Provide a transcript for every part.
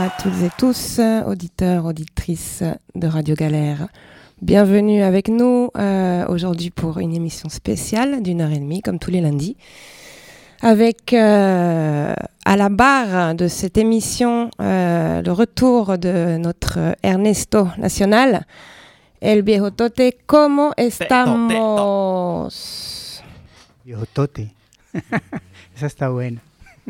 à toutes et tous, auditeurs, auditrices de Radio Galère. Bienvenue avec nous aujourd'hui pour une émission spéciale d'1h30, comme tous les lundis. Avec à la barre de cette émission le retour de notre Ernesto Nacional. El viejo Tote, ¿cómo estamos? Viejo Tote. Esa está buena.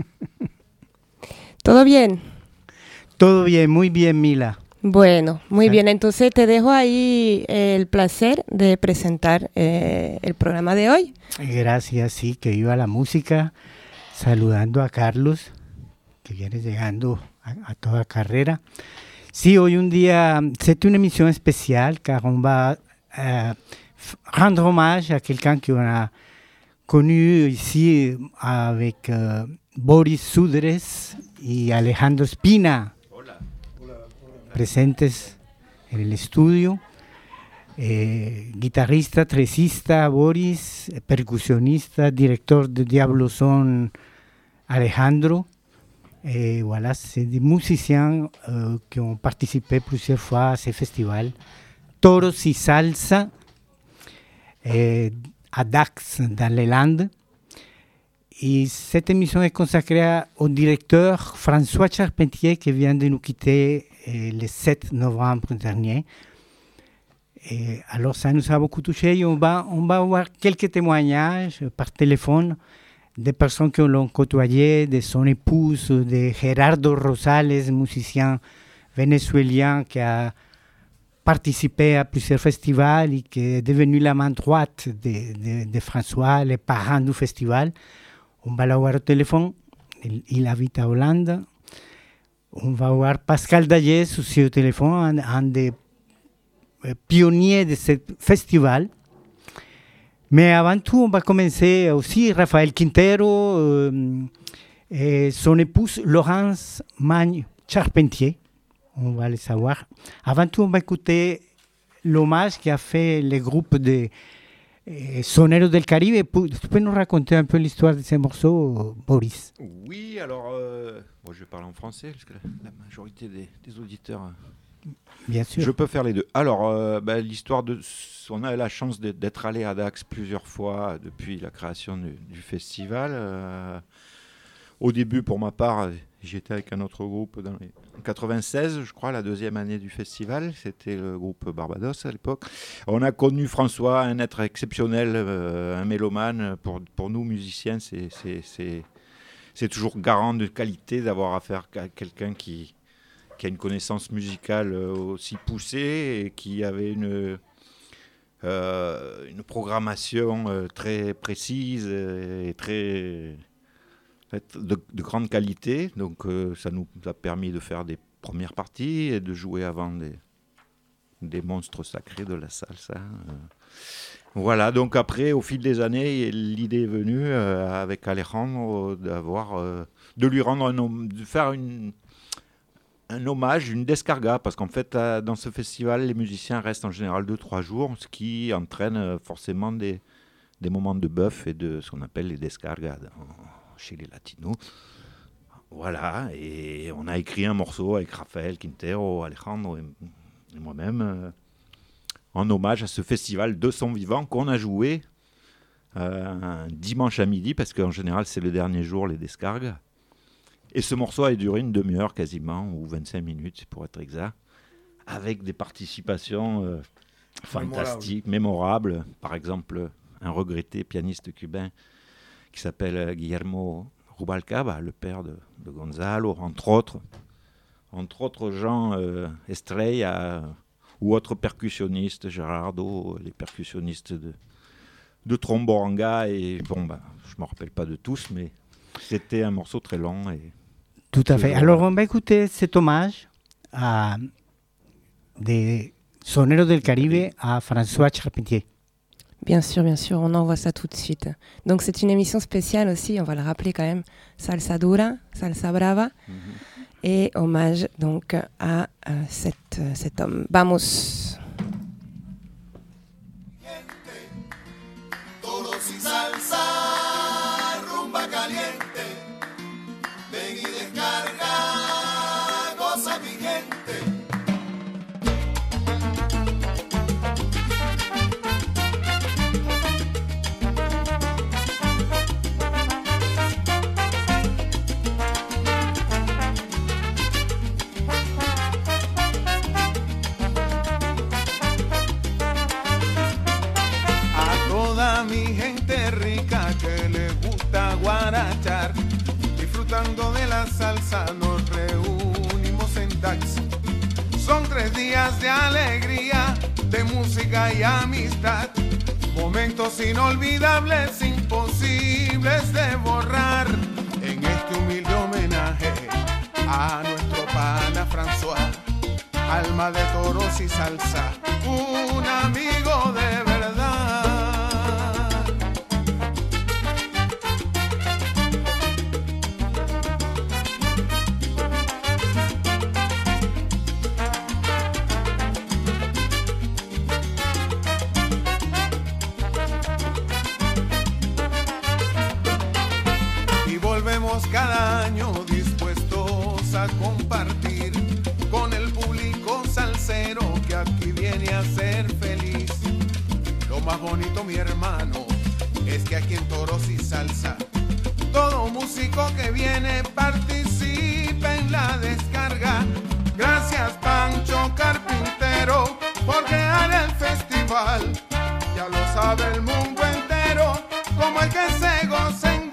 ¿Todo bien? Todo bien, muy bien, Mila. Bueno, muy Sí. bien. Entonces te dejo ahí el placer de presentar el programa de hoy. Gracias, sí, que viva la música. Saludando a Carlos, que viene llegando a toda carrera. Sí, hoy un día, c'est une émission spéciale car on va rendre hommage à quelqu'un qu'on a connu ici avec Boris Sudres y Alejandro Spina, presentes en el estudio. Guitarrista, tresista Boris, percusionista, directeur de Diablo Son Alejandro. Voilà, c'est des musiciens qui ont participé plusieurs fois à ces festivals. Toros y Salsa, à Dax, dans les Landes. Et cette émission est consacrée au directeur François Charpentier qui vient de nous quitter le 7 novembre dernier. Et alors ça nous a beaucoup touché et on va avoir quelques témoignages par téléphone des personnes qui l'ont côtoyé, de son épouse, de Gerardo Rosales, musicien vénézuélien qui a participé à plusieurs festivals et qui est devenu la main droite de François, le parrain du festival. On va l'avoir au téléphone, il habite à Hollande. On va voir Pascal Dayès aussi au téléphone, un des pionniers de ce festival. Mais avant tout, on va commencer aussi Rafael Quintero et son épouse Laurence Magne Charpentier. On va le savoir. Avant tout, on va écouter l'hommage qu'a fait le groupe de Soneros del Caribe. Tu peux nous raconter un peu l'histoire de ces morceaux, Boris? Oui, alors, bon, je vais parler en français, parce que la majorité des auditeurs... Bien sûr. Je peux faire les deux. Alors, l'histoire de... On a eu la chance d'être allé à Dax plusieurs fois depuis la création du festival. Au début, pour ma part, j'étais avec un autre groupe en 96, je crois, la deuxième année du festival. C'était le groupe Barbados à l'époque. On a connu François, un être exceptionnel, un mélomane. Pour nous, musiciens, c'est toujours garant de qualité d'avoir affaire à quelqu'un qui a une connaissance musicale aussi poussée et qui avait une programmation très précise et très de grande qualité. Donc ça nous a permis de faire des premières parties et de jouer avant des monstres sacrés de la salsa. Voilà, donc après, au fil des années, l'idée est venue avec Alejandro de lui rendre de faire un hommage, une descarga, parce qu'en fait, dans ce festival, les musiciens restent en général 2-3 jours, ce qui entraîne forcément des moments de bœuf et de ce qu'on appelle les descargas chez les latinos. Voilà, et on a écrit un morceau avec Rafael Quintero, Alejandro et moi-même, en hommage à ce festival de son vivant qu'on a joué un dimanche à midi, parce qu'en général, c'est le dernier jour, les descargas. Et ce morceau a duré une demi-heure quasiment, ou 25 minutes pour être exact, avec des participations fantastiques, mémorables. Par exemple, un regretté pianiste cubain qui s'appelle Guillermo Rubalcaba, le père de Gonzalo, entre autres gens, Estrella, ou autres percussionnistes, Gerardo, les percussionnistes de Tromboranga, et bon, je ne me rappelle pas de tous, mais c'était un morceau très long. Tout à fait. Alors, on va écouter cet hommage des Soneros del Caribe à François Charpentier. Bien sûr, on envoie ça tout de suite. Donc c'est une émission spéciale aussi, on va le rappeler quand même, Salsa Dura, Salsa Brava, et hommage donc à cet homme. Vamos. Toros y salsa, rumba caliente, ven y descarga, goza mi gente. Disfrutando de la salsa nos reunimos en Dax. Son 3 días de alegría, de música y amistad. Momentos inolvidables, imposibles de borrar. En este humilde homenaje a nuestro pana François, alma de toros y salsa, un amigo de verdad. Cada año dispuestos a compartir con el público salsero que aquí viene a ser feliz. Lo más bonito, mi hermano, es que aquí en Toros y Salsa todo músico que viene participa en la descarga. Gracias Pancho Carpintero por crear el festival. Ya lo sabe el mundo entero como el que se goza en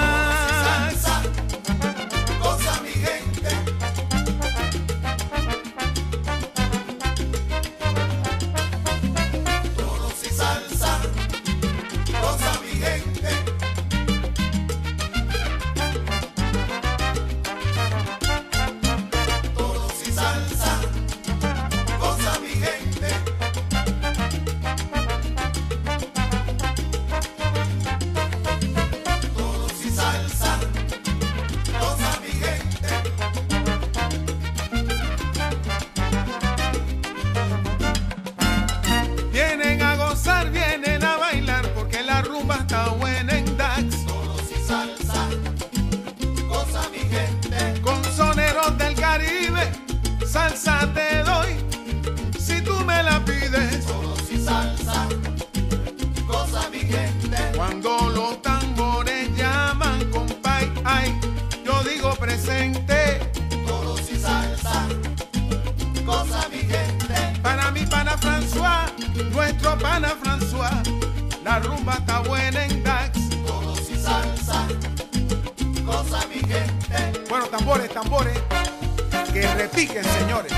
salsa te doy, si tú me la pides. Toros y salsa, goza mi gente. Cuando los tambores llaman, compay, ay, yo digo presente. Toros y salsa, goza mi gente. Para mi pana François, nuestro pana François, la rumba está buena en Dax. Toros y salsa, goza mi gente. Bueno, tambores, tambores. Que repiquen, señores.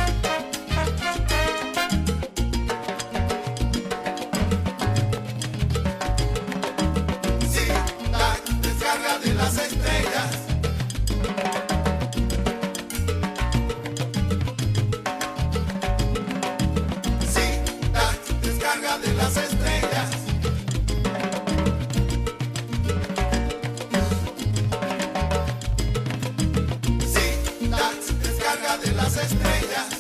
Sí, la descarga de las estrellas. Sí, la descarga de las estrellas. De las estrellas.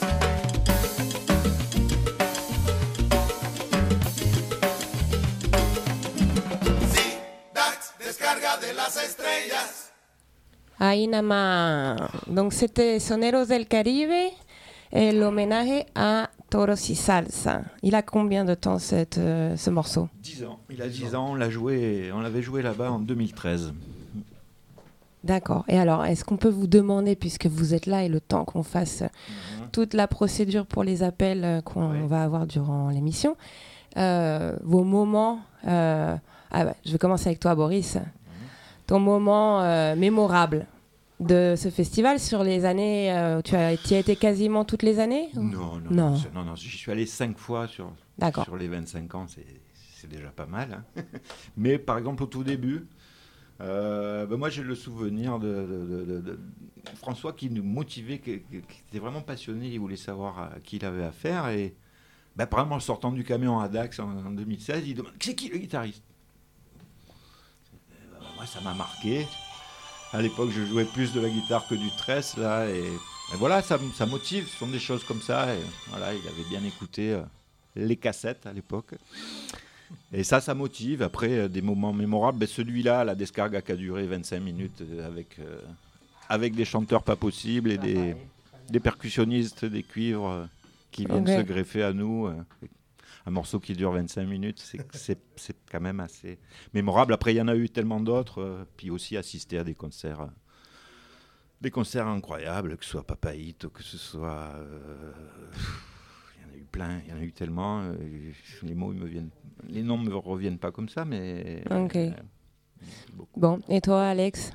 Sí, Dax, descarga de las estrellas. Ahí nada más. Donc c'était Soneros del Caribe, el homenaje a Toros y Salsa. Il a combien de temps ce morceau? 10 ans. Il a 10 ans, on l'avait joué là-bas en 2013. D'accord. Et alors, est-ce qu'on peut vous demander, puisque vous êtes là et le temps qu'on fasse toute la procédure pour les appels qu'on va avoir durant l'émission, vos moments... je vais commencer avec toi, Boris. Ton moment mémorable de ce festival sur les années... tu y as été quasiment toutes les années? Non. J'y suis allé 5 fois sur les 25 ans. C'est déjà pas mal. Hein. Mais par exemple, au tout début... moi j'ai le souvenir de François qui nous motivait, qui était vraiment passionné, il voulait savoir à qui il avait affaire et par exemple en sortant du camion à Dax en 2016 il demande c'est qui le guitariste. Moi ça m'a marqué, à l'époque je jouais plus de la guitare que du tresse là et voilà ça motive, ce sont des choses comme ça et voilà il avait bien écouté les cassettes à l'époque. Et ça motive. Après, des moments mémorables. Celui-là, la descarga qui a duré 25 minutes avec des chanteurs pas possibles et des percussionnistes, des cuivres qui viennent se greffer à nous. Un morceau qui dure 25 minutes, c'est quand même assez mémorable. Après, il y en a eu tellement d'autres, puis aussi assister à des concerts incroyables, que ce soit Papaït, que ce soit... il y en a eu plein, il y en a eu tellement. Les noms ne me reviennent pas comme ça, mais... Ok. Bon, et toi, Alex?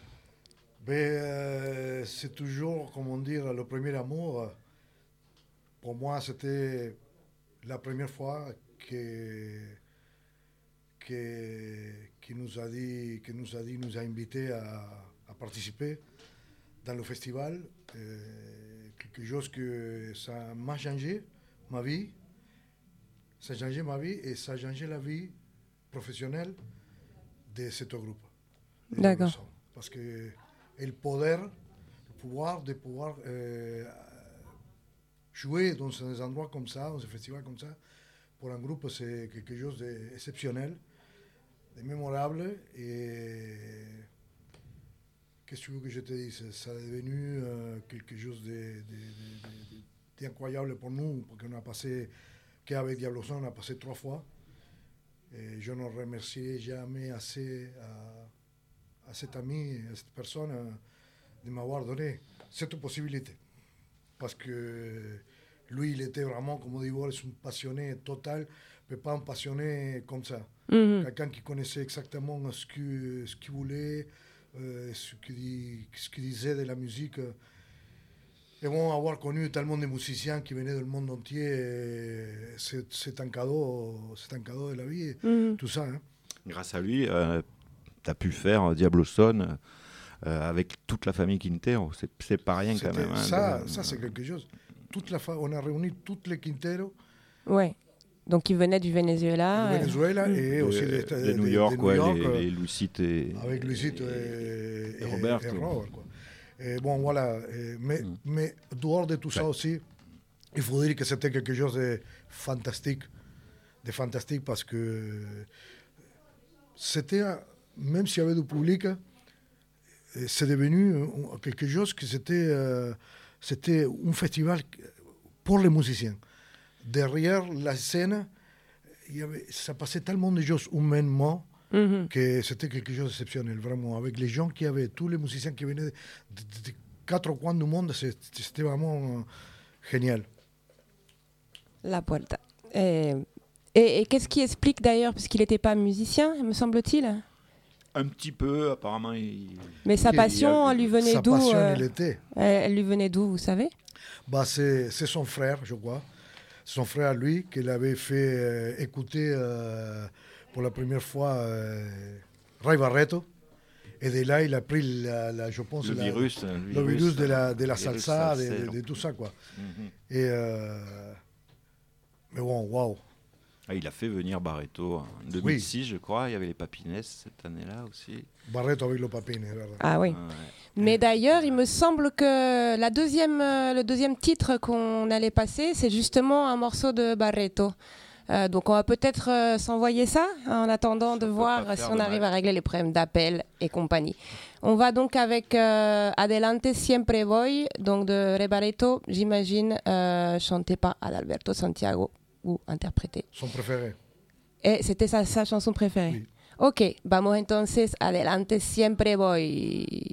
C'est toujours, comment dire, le premier amour. Pour moi, c'était la première fois qu'il nous a invité à participer dans le festival. Quelque chose que ça m'a changé ma vie. Ça a changé ma vie et ça a changé la vie professionnelle de ce groupe. D'accord. Parce que le pouvoir de pouvoir jouer dans des endroits comme ça, dans un festival comme ça, pour un groupe, c'est quelque chose d'exceptionnel, de mémorable. Et qu'est-ce que tu veux que je te dise? Ça est devenu quelque chose d'incroyable pour nous, parce qu'on a passé, qu'avec Diablo Son, on a passé 3 fois. Et je ne remercierai jamais assez à cet ami, à cette personne, de m'avoir donné cette possibilité. Parce que lui, il était vraiment, comme on dit, un passionné total, mais pas un passionné comme ça. Mm-hmm. Quelqu'un qui connaissait exactement ce qu'il voulait, ce qu'il disait de la musique. Et bon, avoir connu tellement de musiciens qui venaient du monde entier, c'est un cadeau de la vie, tout ça. Hein. Grâce à lui, tu as pu faire Diablo Son avec toute la famille Quintero. C'est pas rien quand même. Ça, c'est quelque chose. On a réuni toutes les Quintero. Ouais. Donc ils venaient du Venezuela. Et aussi de New York, les Lucite avec Lucite et Robert. Quoi. Et bon, voilà. Mais dehors de tout ça aussi, il faut dire que c'était quelque chose de fantastique parce que c'était, même s'il y avait du public, c'est devenu quelque chose que c'était un festival pour les musiciens. Derrière la scène, ça passait tellement de choses humainement que c'était quelque chose d'exceptionnel, vraiment. Avec les gens qui avaient, tous les musiciens qui venaient de 4 coins du monde, c'était vraiment génial. La Puerta. Et qu'est-ce qui explique d'ailleurs, parce qu'il n'était pas musicien, me semble-t-il? Un petit peu, apparemment. Mais sa passion, elle lui venait d'où? Elle lui venait d'où, vous savez? C'est son frère, je crois. Son frère, lui, qui l'avait fait écouter pour la première fois Ray Barretto. Et de là, il a pris, je pense, le virus de la salsa, de tout ça, quoi. Mm-hmm. Et, mais bon, waouh. Il a fait venir Barretto en 2006, je crois. Il y avait les Papines cette année-là aussi. Barretto avec les Papines, verdad. Ah oui. Ouais. Mais d'ailleurs, il me semble que le deuxième titre qu'on allait passer, c'est justement un morceau de Barretto. Donc on va peut-être s'envoyer ça en attendant de voir si on arrive à régler les problèmes d'appel et compagnie. On va donc avec Adelante Siempre Voy, donc de Ray Barretto, j'imagine, chanté par Adalberto Santiago. Ou interprété. Son préféré. Et c'était sa chanson préférée. Oui. Ok, vamos entonces, Adelante Siempre Voy.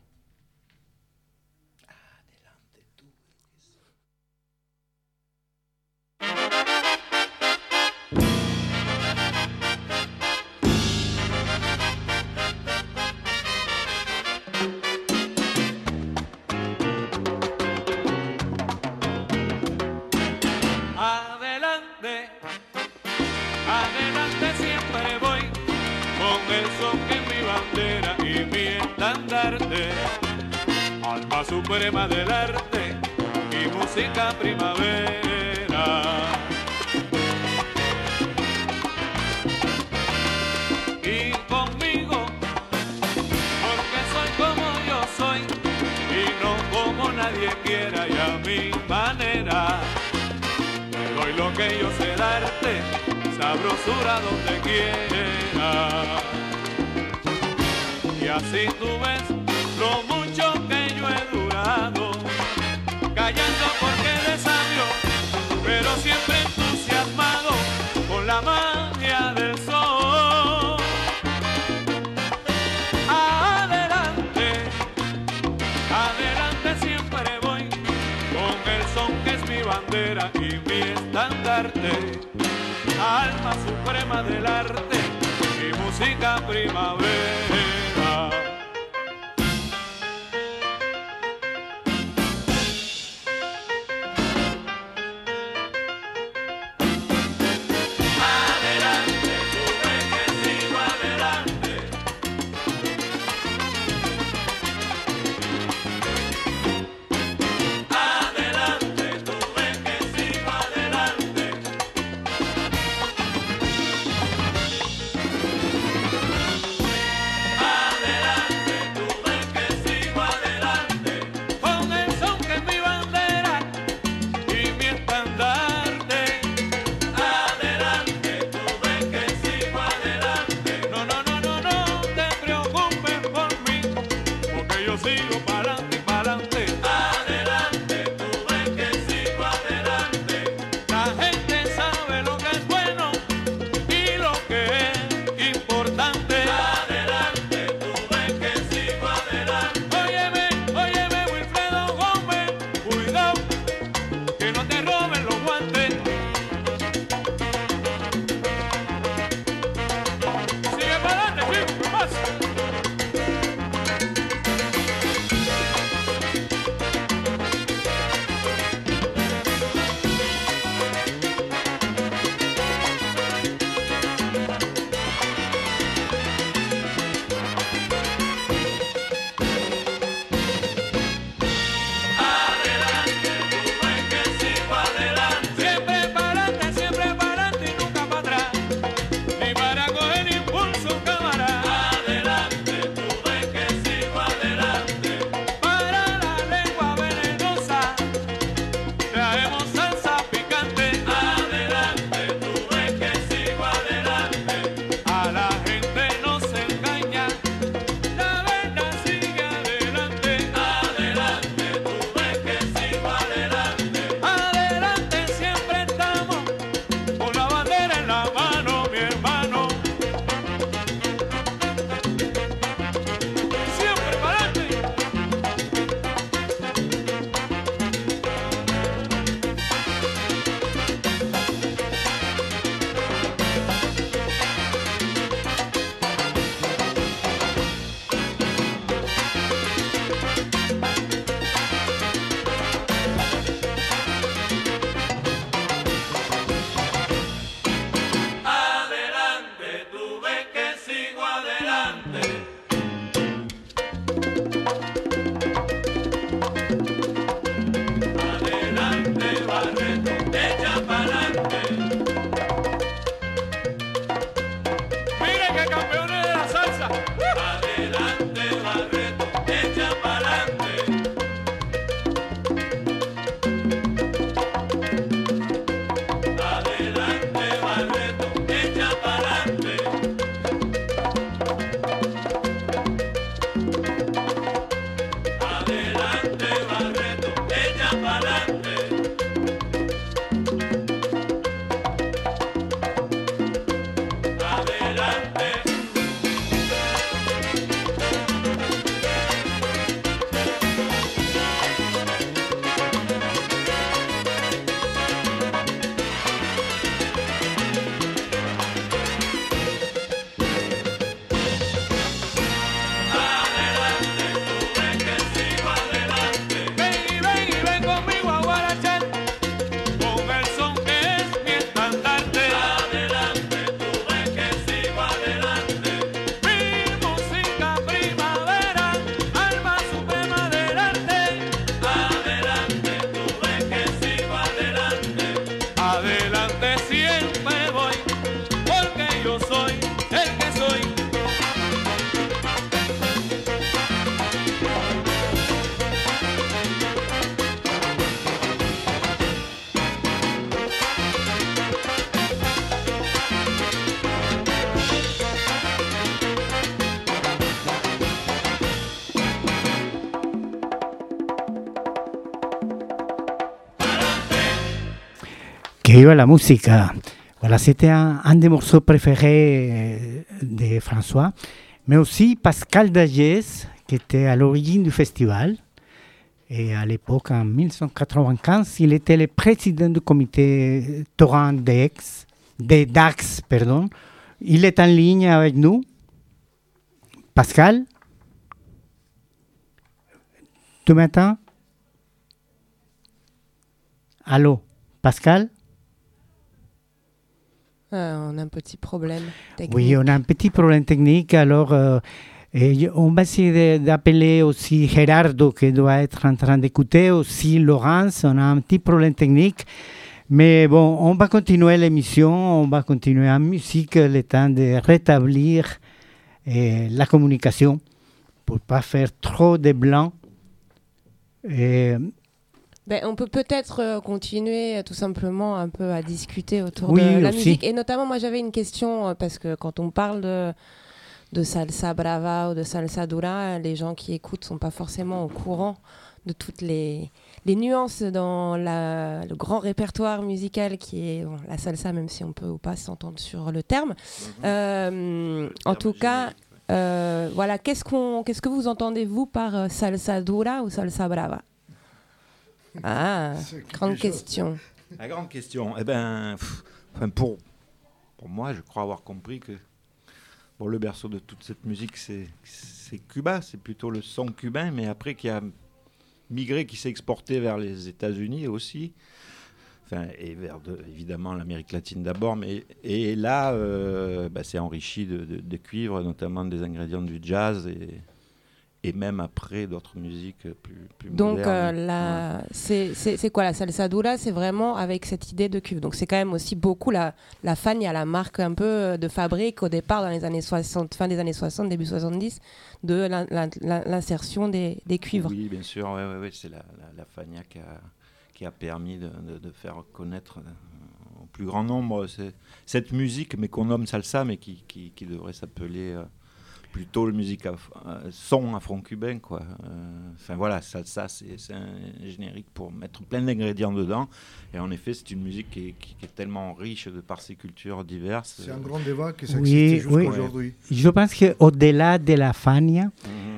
Alma suprema del arte y música primavera. Y conmigo, porque soy como yo soy y no como nadie quiera, y a mi manera te doy lo que yo sé darte, sabrosura donde quiera. Y así tú ves lo mucho que yo he durado, callando porque de sabio, pero siempre entusiasmado con la magia del sol. Adelante, adelante siempre voy, con el son que es mi bandera y mi estandarte, alma suprema del arte y música primavera. Que viva la música. Voilà, c'était un des morceaux préférés de François, mais aussi Pascal Dagès, qui était à l'origine du festival. Et à l'époque, en 1995, il était le président du comité Torrent d'Aix. Il est en ligne avec nous. Pascal, tu m'entends? Allô, Pascal? On a un petit problème technique. Oui, on a un petit problème technique. Alors, on va essayer d'appeler aussi Gerardo, qui doit être en train d'écouter, aussi Laurence. On a un petit problème technique. Mais bon, on va continuer l'émission. On va continuer en musique, le temps de rétablir la communication pour ne pas faire trop de blanc. On peut peut-être continuer tout simplement un peu à discuter autour Oui, de la aussi. musique. Et notamment, moi, j'avais une question, parce que quand on parle de salsa brava ou de salsa dura, les gens qui écoutent ne sont pas forcément au courant de toutes les nuances dans le grand répertoire musical qui est la salsa, même si on peut ou pas s'entendre sur le terme. En tout cas, voilà, qu'est-ce que vous entendez, vous, par salsa dura ou salsa brava? Ah, grande question. La grande question, pour moi, je crois avoir compris que le berceau de toute cette musique, c'est Cuba, c'est plutôt le son cubain, mais après qui a migré, qui s'est exporté vers les États-Unis aussi, et vers évidemment l'Amérique latine d'abord, et là, c'est enrichi de cuivre, notamment des ingrédients du jazz et même après d'autres musiques plus donc, modernes. c'est quoi la salsa dura? C'est vraiment avec cette idée de cuivre. Donc c'est quand même aussi beaucoup la Fania, la marque un peu de fabrique au départ dans les années 60, fin des années 60, début 70, de l'insertion des cuivres. Oui, bien sûr, ouais, c'est la Fania qui a permis de faire connaître au plus grand nombre cette musique, mais qu'on nomme salsa, mais qui devrait s'appeler... plutôt le musique son afro-cubain, quoi. Voilà, salsa, c'est un générique pour mettre plein d'ingrédients dedans. Et en effet, c'est une musique qui est tellement riche de par ses cultures diverses. C'est un grand débat qui s'existe jusqu'à aujourd'hui. Je pense qu'au-delà de la Fania,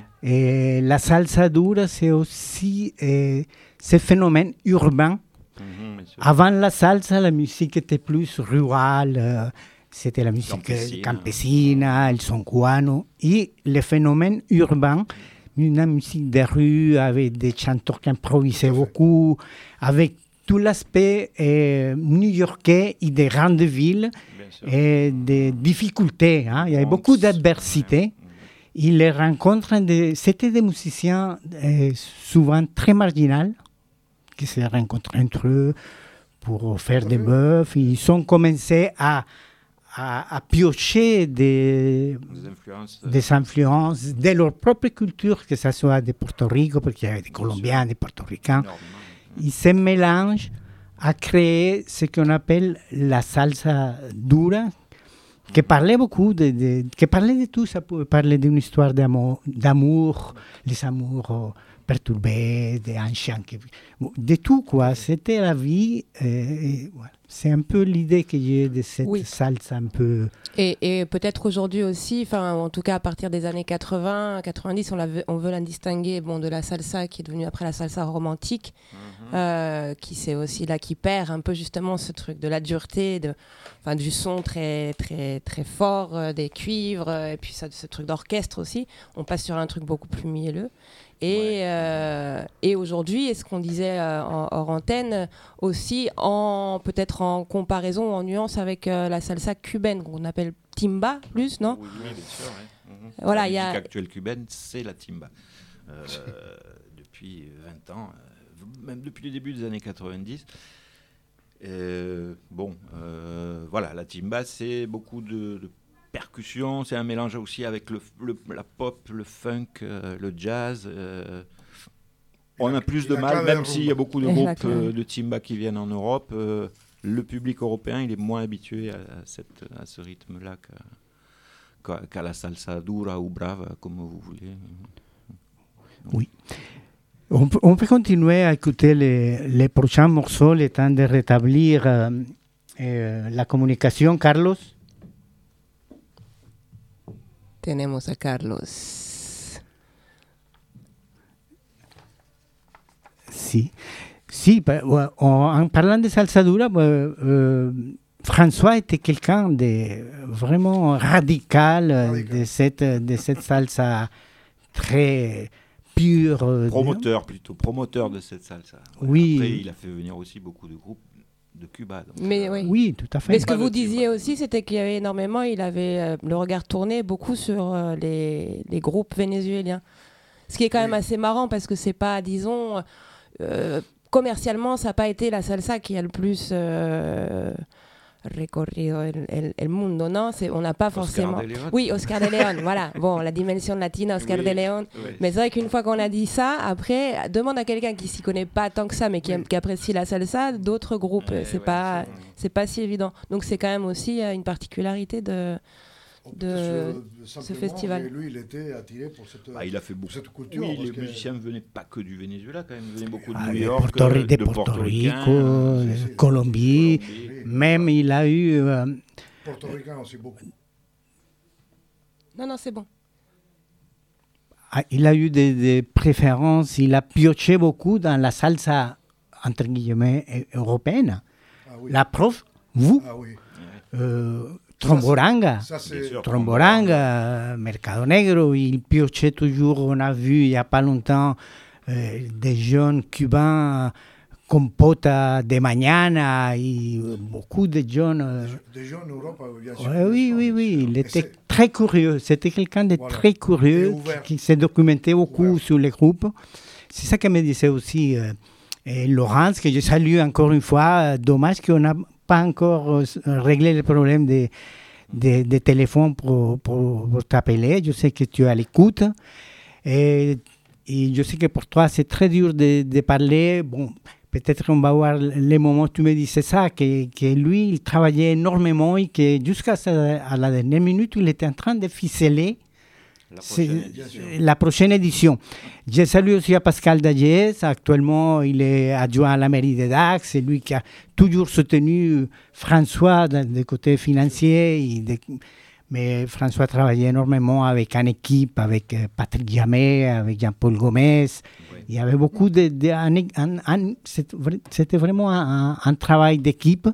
la salsa dura, c'est aussi ce phénomène urbain. Avant la salsa, la musique était plus rurale. C'était la musique campesina, el son cubano, et le phénomène urbain, une musique de rue avec des chanteurs qui improvisaient beaucoup, avec tout l'aspect new-yorkais et des grandes villes, et des difficultés. Il y avait beaucoup d'adversité. Et les rencontres, c'était des musiciens souvent très marginaux, qui se rencontrent entre eux pour faire des bœufs. Ils ont commencé à piocher des influences de leur propre culture, que ce soit de Porto Rico, parce qu'il y avait des Colombiens, des Portoricains. Ils se mélangent à créer ce qu'on appelle la salsa dura, qui parlait beaucoup, qui parlait de tout. Ça pouvait parler d'une histoire d'amour, les amours perturbés, des anciens, de tout, quoi. C'était la vie. Voilà. C'est un peu l'idée que j'ai de cette salsa un peu... Et peut-être aujourd'hui aussi, en tout cas à partir des années 80, 90, on veut la distinguer de la salsa qui est devenue après la salsa romantique, qui c'est aussi là qui perd un peu justement ce truc de la dureté, du son très, très, très fort, des cuivres, et puis ce truc d'orchestre aussi. On passe sur un truc beaucoup plus mielleux. Et aujourd'hui, et ce qu'on disait hors antenne, aussi peut-être en comparaison, en nuance avec la salsa cubaine, qu'on appelle timba plus, non? Oui, bien sûr. Voilà, la musique actuelle cubaine, c'est la timba. Depuis 20 ans, même depuis le début des années 90. Voilà, la timba, c'est beaucoup de percussion, c'est un mélange aussi avec la pop, le funk, le jazz. On a plus de mal, même s'il y a beaucoup de groupes de timba qui viennent en Europe. Le public européen, il est moins habitué à ce rythme-là qu'à la salsa dura ou brava, comme vous voulez. Oui. On peut continuer à écouter les prochains morceaux, le temps de rétablir la comunicación, Carlos. Tenemos a Carlos. Sí, sí, en parlant de salsa dura, François était quelqu'un de vraiment radical. De cette salsa très pure. Promoteur de cette salsa. Oui. Après, il a fait venir aussi beaucoup de groupes de Cuba. Donc, Mais oui. Oui, tout à fait. Mais ce que vous disiez aussi, c'était qu'il y avait énormément, il avait le regard tourné beaucoup sur les groupes vénézuéliens. Ce qui est quand même assez marrant parce que c'est pas, disons, commercialement, ça n'a pas été la salsa qui a le plus recorrido el mundo, non? On n'a pas forcément... Oscar de León. Oui, Oscar de León, voilà. Bon, la dimension latine, Oscar de León. Oui. Mais c'est vrai qu'une fois qu'on a dit ça, après, demande à quelqu'un qui s'y connaît pas tant que ça, mais qui apprécie la salsa, d'autres groupes. C'est pas si évident. Donc c'est quand même aussi une particularité de ce festival. Lui, il était attiré pour cette, il a fait beaucoup. cette culture. Oui, les que... musiciens ne venaient pas que du Venezuela, quand même. Ils venaient beaucoup de de New York, Porto Rico, de Colombie. Même il a eu... Portoricains aussi beaucoup. Non, c'est bon. Il a eu des préférences, il a pioché beaucoup dans la salsa, entre guillemets, européenne. Ah, oui. La preuve, vous, Ah, oui. Tromboranga, C'est Tromboranga, Mercado Negro, il piochait toujours, on a vu il n'y a pas longtemps des jeunes cubains comme Pota de Mañana, et beaucoup de jeunes... Des jeunes en Europe, bien sûr. Oui, il était très curieux, c'était quelqu'un de très curieux qui s'est documenté beaucoup sur les groupes. C'est ça que me disait aussi Laurence, que je salue encore une fois. Dommage qu'on n'a pas encore réglé le problème des téléphones pour t'appeler. Je sais que tu es à l'écoute. Et je sais que pour toi, c'est très dur de parler. Bon, peut-être qu'on va voir les moments où tu me disais ça, que lui, il travaillait énormément et que jusqu'à la dernière minute, il était en train de ficeler la prochaine édition. Je salue aussi à Pascal Dayès. Actuellement, il est adjoint à la mairie de Dax. C'est lui qui a toujours soutenu François du côté financier. Mais François travaillait énormément avec une équipe, avec Patrick Jamet, avec Jean-Paul Gomez. Oui. Il y avait beaucoup c'était vraiment un travail d'équipe.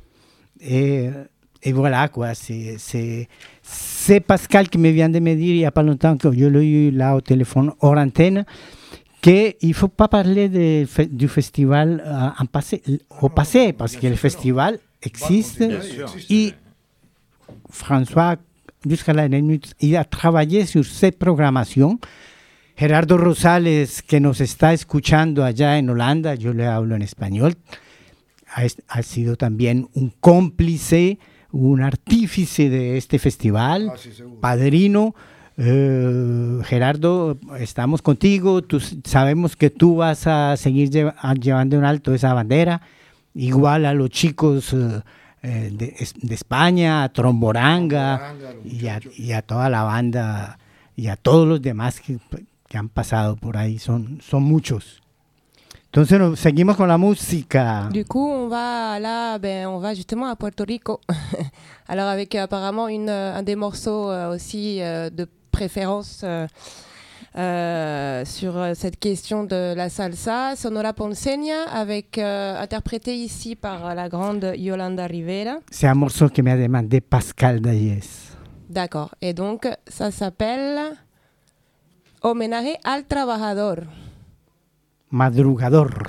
Et voilà, quoi. C'est Pascal qui me vient de me dire il n'y a pas longtemps, que je l'ai eu là au téléphone hors antenne, qu'il ne faut pas parler du festival au passé, parce que le festival existe. Et François, jusqu'à la minute, il a travaillé sur cette programmation. Gerardo Rosales, que nos está escuchando allá en Holanda, yo le hablo en español, ha sido también un cómplice, un artífice de este festival, padrino. Gerardo, estamos contigo, sabemos que tú vas a seguir llevando en alto esa bandera, igual a los chicos de España, a Tromboranga y a toda la banda y a todos los demás que han pasado por ahí, son muchos. Entonces, seguimos con la música. Du coup, on va justement à Puerto Rico. Alors, avec apparemment un des morceaux aussi de préférence sur cette question de la salsa, Sonora Ponceña, interprété ici par la grande Yolanda Rivera. C'est un morceau que m'a demandé Pascal Dayès. D'accord. Et donc, ça s'appelle Homenaje al Trabajador. Madrugador.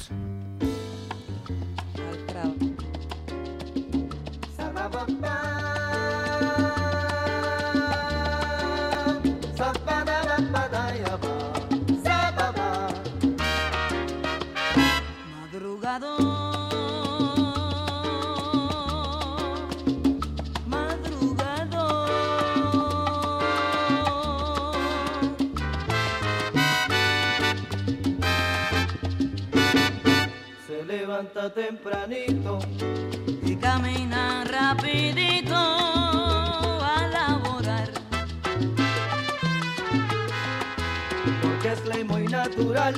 Levanta tempranito y camina rapidito a laborar, porque es ley muy natural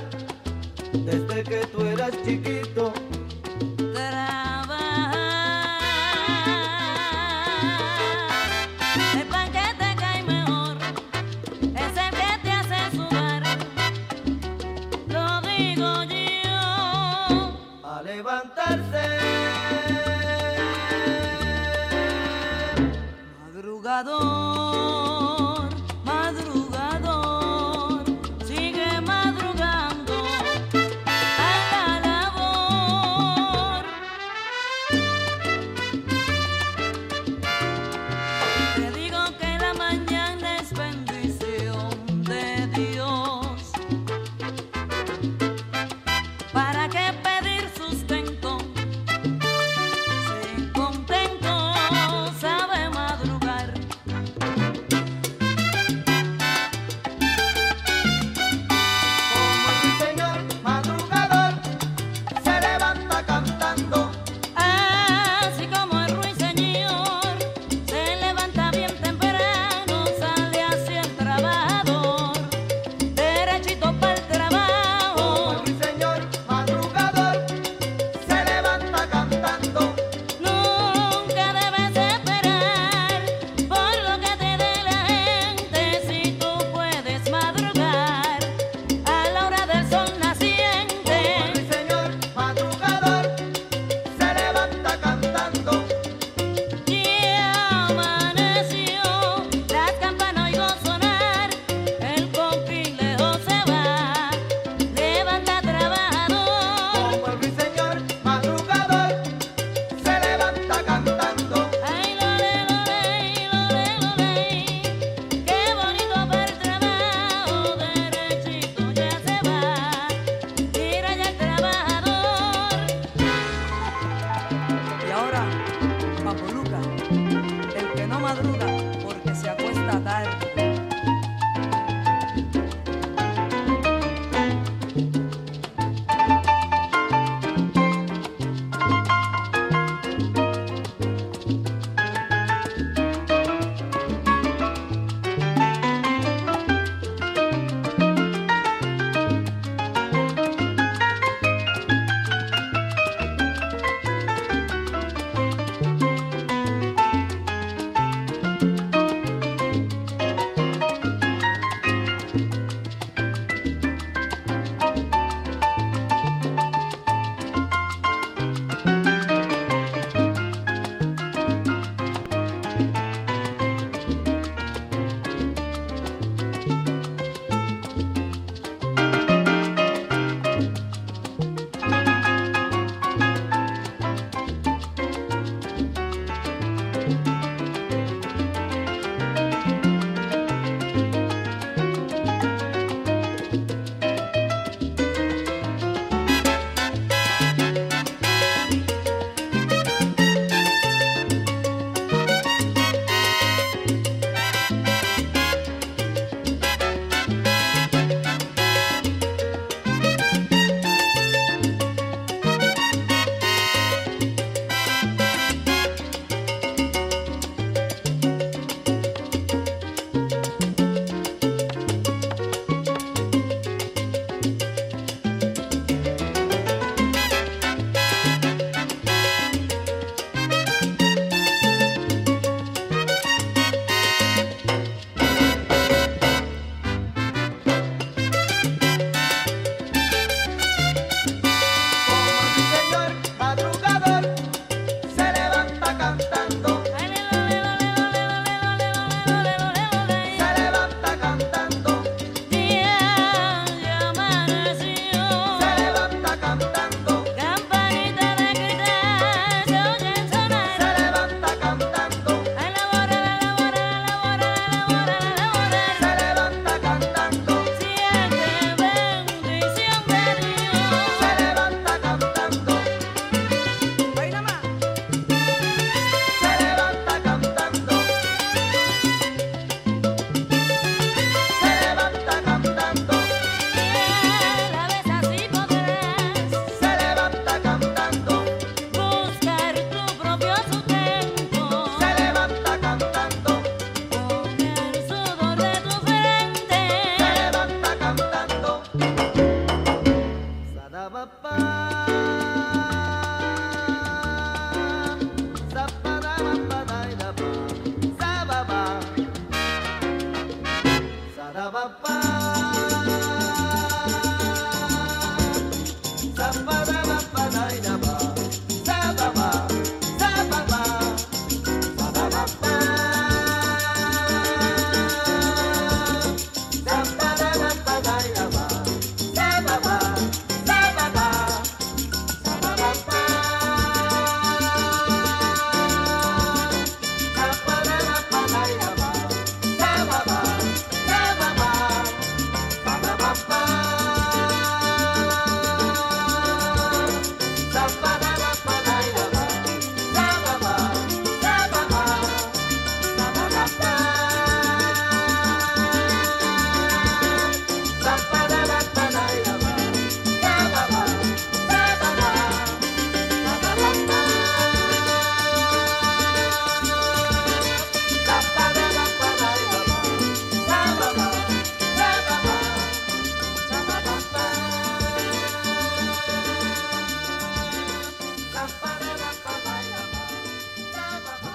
desde que tú eras chiquito trabajar. a levantarse. Madrugador, madrugador, sigue madrugando a la labor. Te digo que la mañana es bendición de Dios. ¿Para qué pedir sustento? Sin contento sabe madrugar.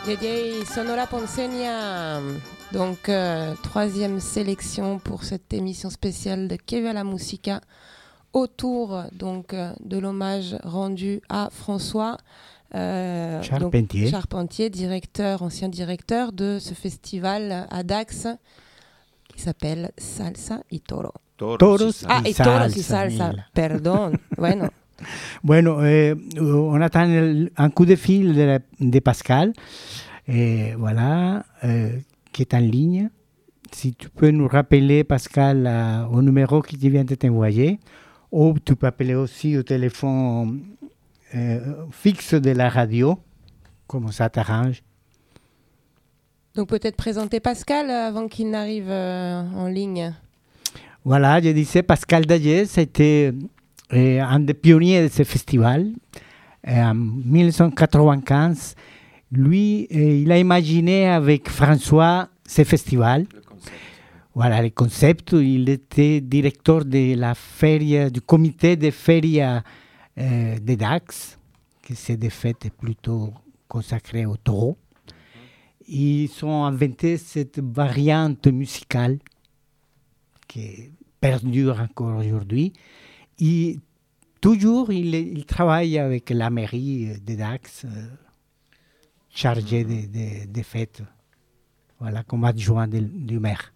DJ Sonora Ponceña, donc troisième sélection pour cette émission spéciale de Que Viva la Musica autour donc de l'hommage rendu à François Charpentier, ancien directeur de ce festival à Dax qui s'appelle Salsa y Toro. Toros y Toros y Salsa, perdón. Bueno, on attend un coup de fil de Pascal, voilà, qui est en ligne. Si tu peux nous rappeler, Pascal, au numéro qui vient de t'envoyer, ou tu peux appeler aussi au téléphone fixe de la radio, comme ça t'arrange. Donc peut-être présenter Pascal avant qu'il n'arrive en ligne. Voilà, je disais, Pascal Daguet, c'était un des pionniers de ce festival. En 1995, lui, il a imaginé avec François ce festival. Voilà, le concept. Il était directeur de la feria, du comité de feria de Dax, qui c'est des fêtes plutôt consacrées au taureau. Ils ont inventé cette variante musicale qui perdure encore aujourd'hui. Et toujours, il travaille avec la mairie de Dax, chargée des fêtes, voilà, comme adjoint du maire.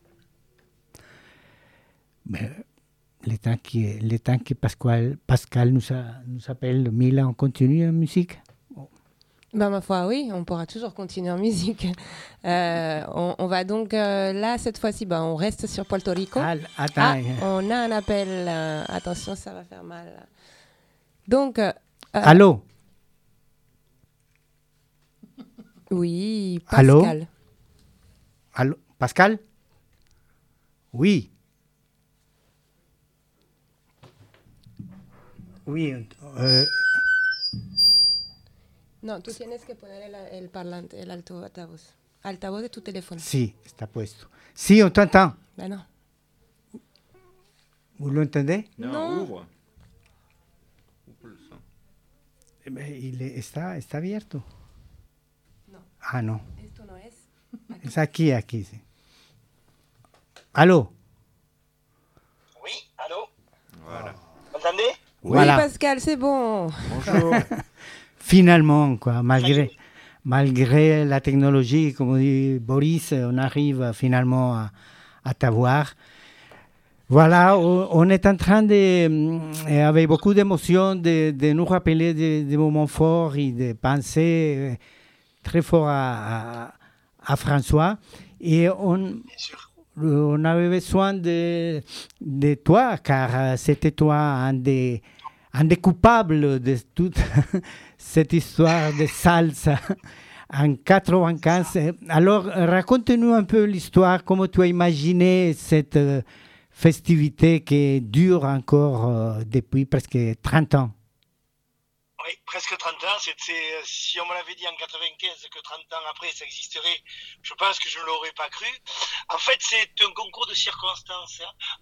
Mais le temps que Pascal nous appelle, Mila, on continue en musique? Ma foi, oui, on pourra toujours continuer en musique. On va donc, là, cette fois-ci, on reste sur Puerto Rico. On a un appel. Attention, ça va faire mal. Donc... Allô? Oui, Pascal. Allô? Pascal? Oui. Oui. No, tú tienes que poner el parlante, el altavoz. Altavoz de tu teléfono. Sí, está puesto. Sí, on t'entend. Ben non. Vous l'entendez? Non, ouvre. Está abierto. No. Ah, no. Esto no es. Es aquí, sí. Allô? Oui, allô? Voilà. Vous entendez? Oui, Voilà. Pascal, c'est bon. Bonjour. Finalement, quoi, malgré la technologie, comme dit Boris, on arrive finalement à t'avoir. Voilà, on est en train avec beaucoup d'émotion, de nous rappeler des moments forts et de penser très fort à François. Et on avait besoin de toi, car c'était toi un des coupables de toute cette histoire de salsa en 95. Alors, raconte-nous un peu l'histoire, comment tu as imaginé cette festivité qui dure encore depuis presque 30 ans. Oui, presque 30 ans. Si on me l'avait dit en 95 que 30 ans après ça existerait, je pense que je ne l'aurais pas cru. En fait, c'est un concours de circonstances.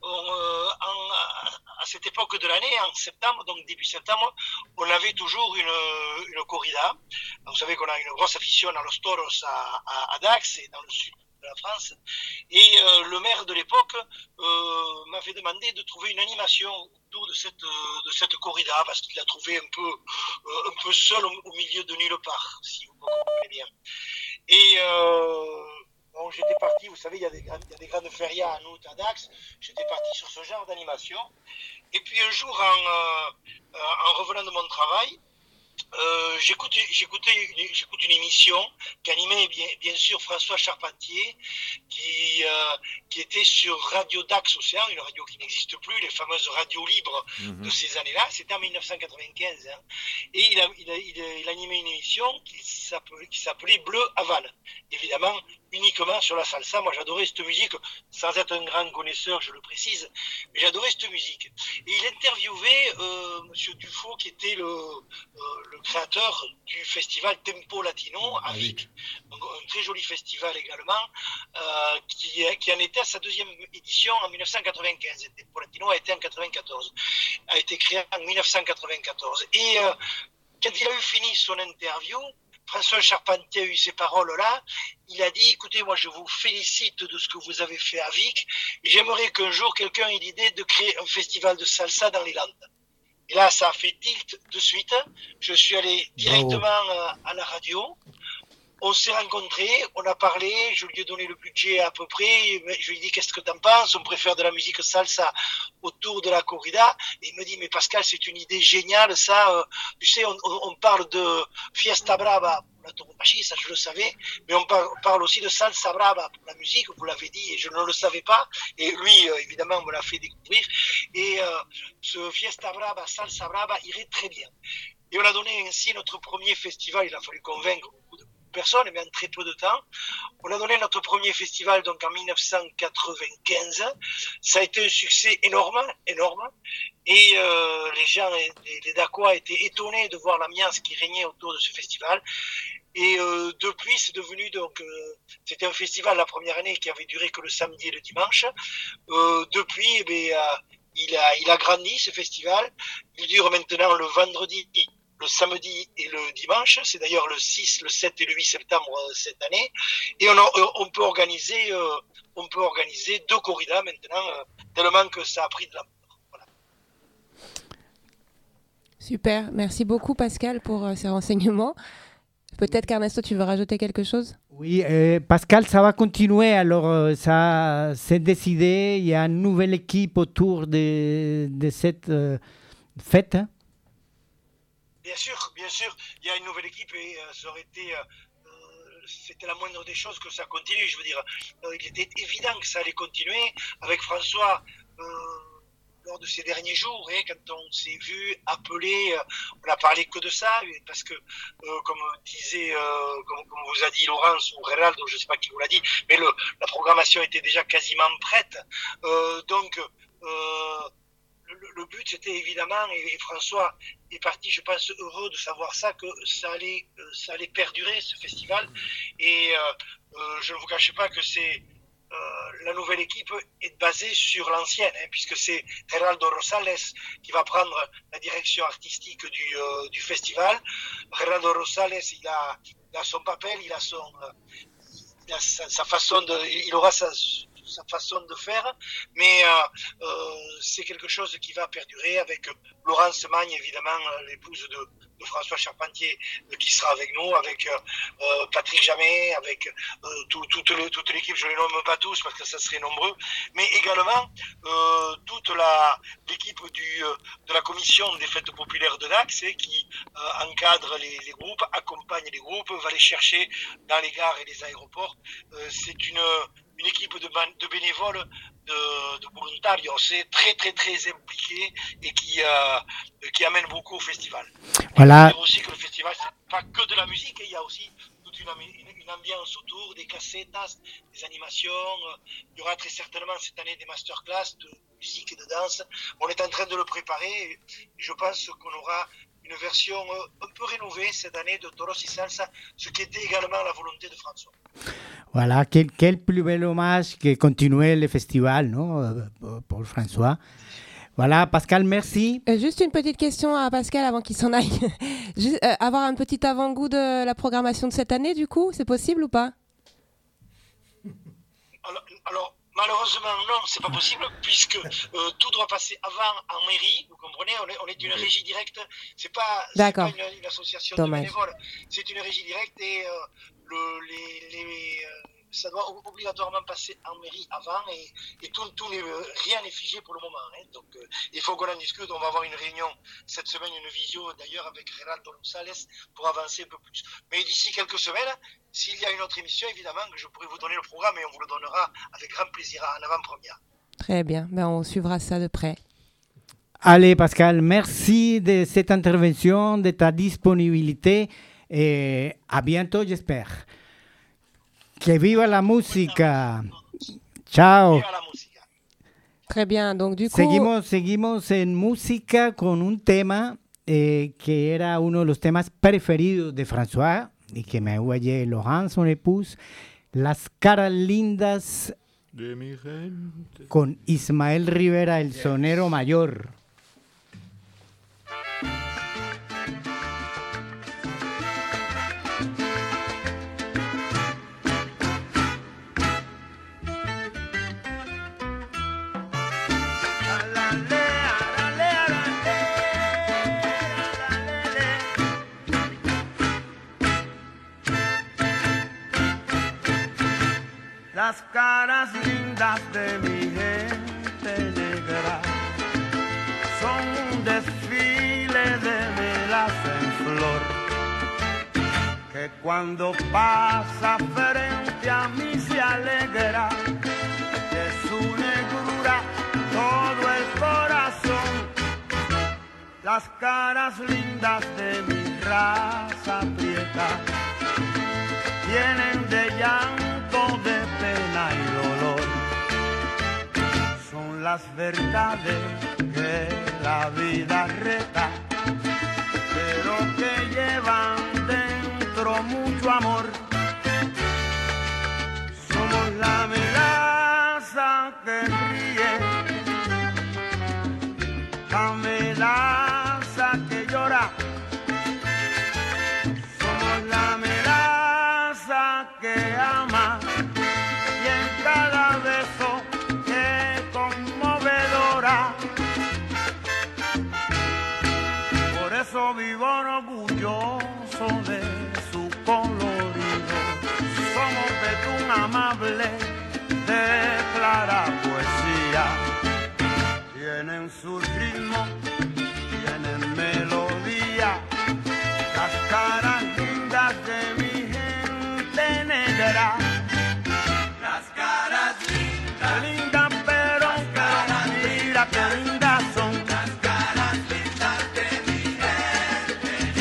À cette époque de l'année, en septembre, donc début septembre, on avait toujours une corrida. Donc, vous savez qu'on a une grosse afición à los toros à Dax et dans le sud de la France. Et le maire de l'époque m'avait demandé de trouver une animation autour de cette corrida parce qu'il l'a trouvé un peu seul au milieu de nulle part, si vous comprenez bien. Et bon, j'étais parti, vous savez, il y a des grandes férias en août à Dax, j'étais parti sur ce genre d'animation. Et puis un jour, en revenant de mon travail, j'écoute une émission qu'animait bien sûr François Charpentier, qui était sur Radio Dax Océan, une radio qui n'existe plus, les fameuses radios libres de ces années-là. C'était en 1995. Hein. Et il animait une émission qui s'appelait Bleu Havane. Évidemment, uniquement sur la salsa. Moi, j'adorais cette musique, sans être un grand connaisseur, je le précise, mais j'adorais cette musique. Et il interviewait Monsieur Dufaux, qui était le créateur du festival Tempo Latino à Vic. Donc, un très joli festival également, qui en était à sa deuxième édition en 1995. Tempo Latino a été créé en 1994. Et quand il a eu fini son interview, François Charpentier a eu ces paroles-là, il a dit, écoutez, moi je vous félicite de ce que vous avez fait à Vic, et j'aimerais qu'un jour quelqu'un ait l'idée de créer un festival de salsa dans les Landes. Et là, ça a fait tilt de suite. Je suis allé directement à la radio. On s'est rencontrés, on a parlé, je lui ai donné le budget à peu près, je lui ai dit qu'est-ce que t'en penses, on préfère de la musique salsa autour de la corrida, et il me dit mais Pascal c'est une idée géniale ça, tu sais on parle de Fiesta Brava, la tauromachie, ça je le savais, mais on parle aussi de Salsa Brava pour la musique, vous l'avez dit et je ne le savais pas, et lui évidemment me l'a fait découvrir, et ce Fiesta Brava, Salsa Brava irait très bien. Et on a donné ainsi notre premier festival, il a fallu convaincre beaucoup de personnes, mais en très peu de temps. On a donné notre premier festival donc en 1995. Ça a été un succès énorme. Et les gens, les Dacois étaient étonnés de voir l'ambiance qui régnait autour de ce festival. Et depuis, c'est devenu donc, c'était un festival la première année qui avait duré que le samedi et le dimanche. Depuis, eh bien, il a grandi ce festival. Il dure maintenant le vendredi, le samedi et le dimanche, c'est d'ailleurs le 6, le 7 et le 8 septembre cette année, et on peut organiser 2 corridas maintenant, tellement que ça a pris de l'ampleur. Voilà. Super, merci beaucoup Pascal pour ces renseignements. Peut-être qu'Ernesto, tu veux rajouter quelque chose? Oui, Pascal, ça va continuer. Alors, ça s'est décidé, il y a une nouvelle équipe autour de cette fête. Bien sûr, il y a une nouvelle équipe et ça aurait été, c'était la moindre des choses que ça continue. Je veux dire, il était évident que ça allait continuer. Avec François, lors de ces derniers jours, quand on s'est vu, appelé, on n'a parlé que de ça, parce que, comme vous a dit Laurence ou Geraldo, je ne sais pas qui vous l'a dit, mais la programmation était déjà quasiment prête. Donc, le but, c'était évidemment, et François est parti, je pense, heureux de savoir ça, que ça allait perdurer, ce festival. Et je ne vous cache pas que la nouvelle équipe est basée sur l'ancienne, puisque c'est Geraldo Rosales qui va prendre la direction artistique du festival. Geraldo Rosales, il a son papel, il a sa façon il aura sa façon de faire, mais c'est quelque chose qui va perdurer avec Laurence Magne, évidemment, l'épouse de François Charpentier, qui sera avec nous, avec Patrick Jamet, avec toute l'équipe, je ne les nomme pas tous parce que ça serait nombreux, mais également toute l'équipe de la commission des fêtes populaires de Dax, qui encadre les groupes, accompagne les groupes, va les chercher dans les gares et les aéroports. C'est une équipe de bénévoles, de voluntarios, c'est très très très impliqué et qui amène beaucoup au festival. Voilà. Il faut dire aussi que le festival, c'est pas que de la musique, il y a aussi toute une ambiance autour, des cassettes, des animations. Il y aura très certainement cette année des masterclass de musique et de danse. On est en train de le préparer et je pense qu'on aura une version un peu rénovée cette année de Toros y Salsa, ce qui était également la volonté de François. Voilà, quel plus bel hommage que continuer le festival, non, pour François. Voilà, Pascal, merci. Juste une petite question à Pascal avant qu'il s'en aille. Avoir un petit avant-goût de la programmation de cette année, du coup, c'est possible ou pas? Alors malheureusement, non, c'est pas possible, puisque tout doit passer avant en mairie, vous comprenez, on est une régie directe, c'est pas une association de bénévoles, c'est une régie directe et ça doit obligatoirement passer en mairie avant et rien n'est figé pour le moment. Donc il faut qu'on en discute, on va avoir une réunion cette semaine, une visio d'ailleurs avec Geraldo Rosales pour avancer un peu plus. Mais d'ici quelques semaines, s'il y a une autre émission, évidemment que je pourrai vous donner le programme et on vous le donnera avec grand plaisir en avant-première. Très bien, on suivra ça de près. Allez Pascal, merci de cette intervention, de ta disponibilité et à bientôt j'espère. Que viva la música. Chao. Viva la música. Très bien, donc du coup... Seguimos en música con un tema que era uno de los temas preferidos de François y que me oye Laurent, son épouse, Las caras lindas de mi gente. Con Ismael Rivera, el sonero mayor. las caras lindas de mi gente negra son un desfile de velas en flor, que cuando pasa frente a mí se alegra de su negrura todo el corazón. Las caras lindas de mi raza prieta tienen de llanto, de pena y dolor. Son las verdades que la vida reta, pero que llevan dentro mucho amor. Somos la melaza que ríe, la melaza que llora. Somos la melaza que ama, y en cada beso que conmovedora. Por eso vivo orgulloso de su colorido. Somos betún amable de clara poesía. Tienen su ritmo, tienen melodía, las caras lindas de mi gente negra. Las caras lindas, Lindas pero mira qué lindas son. las caras lindas de mi gente.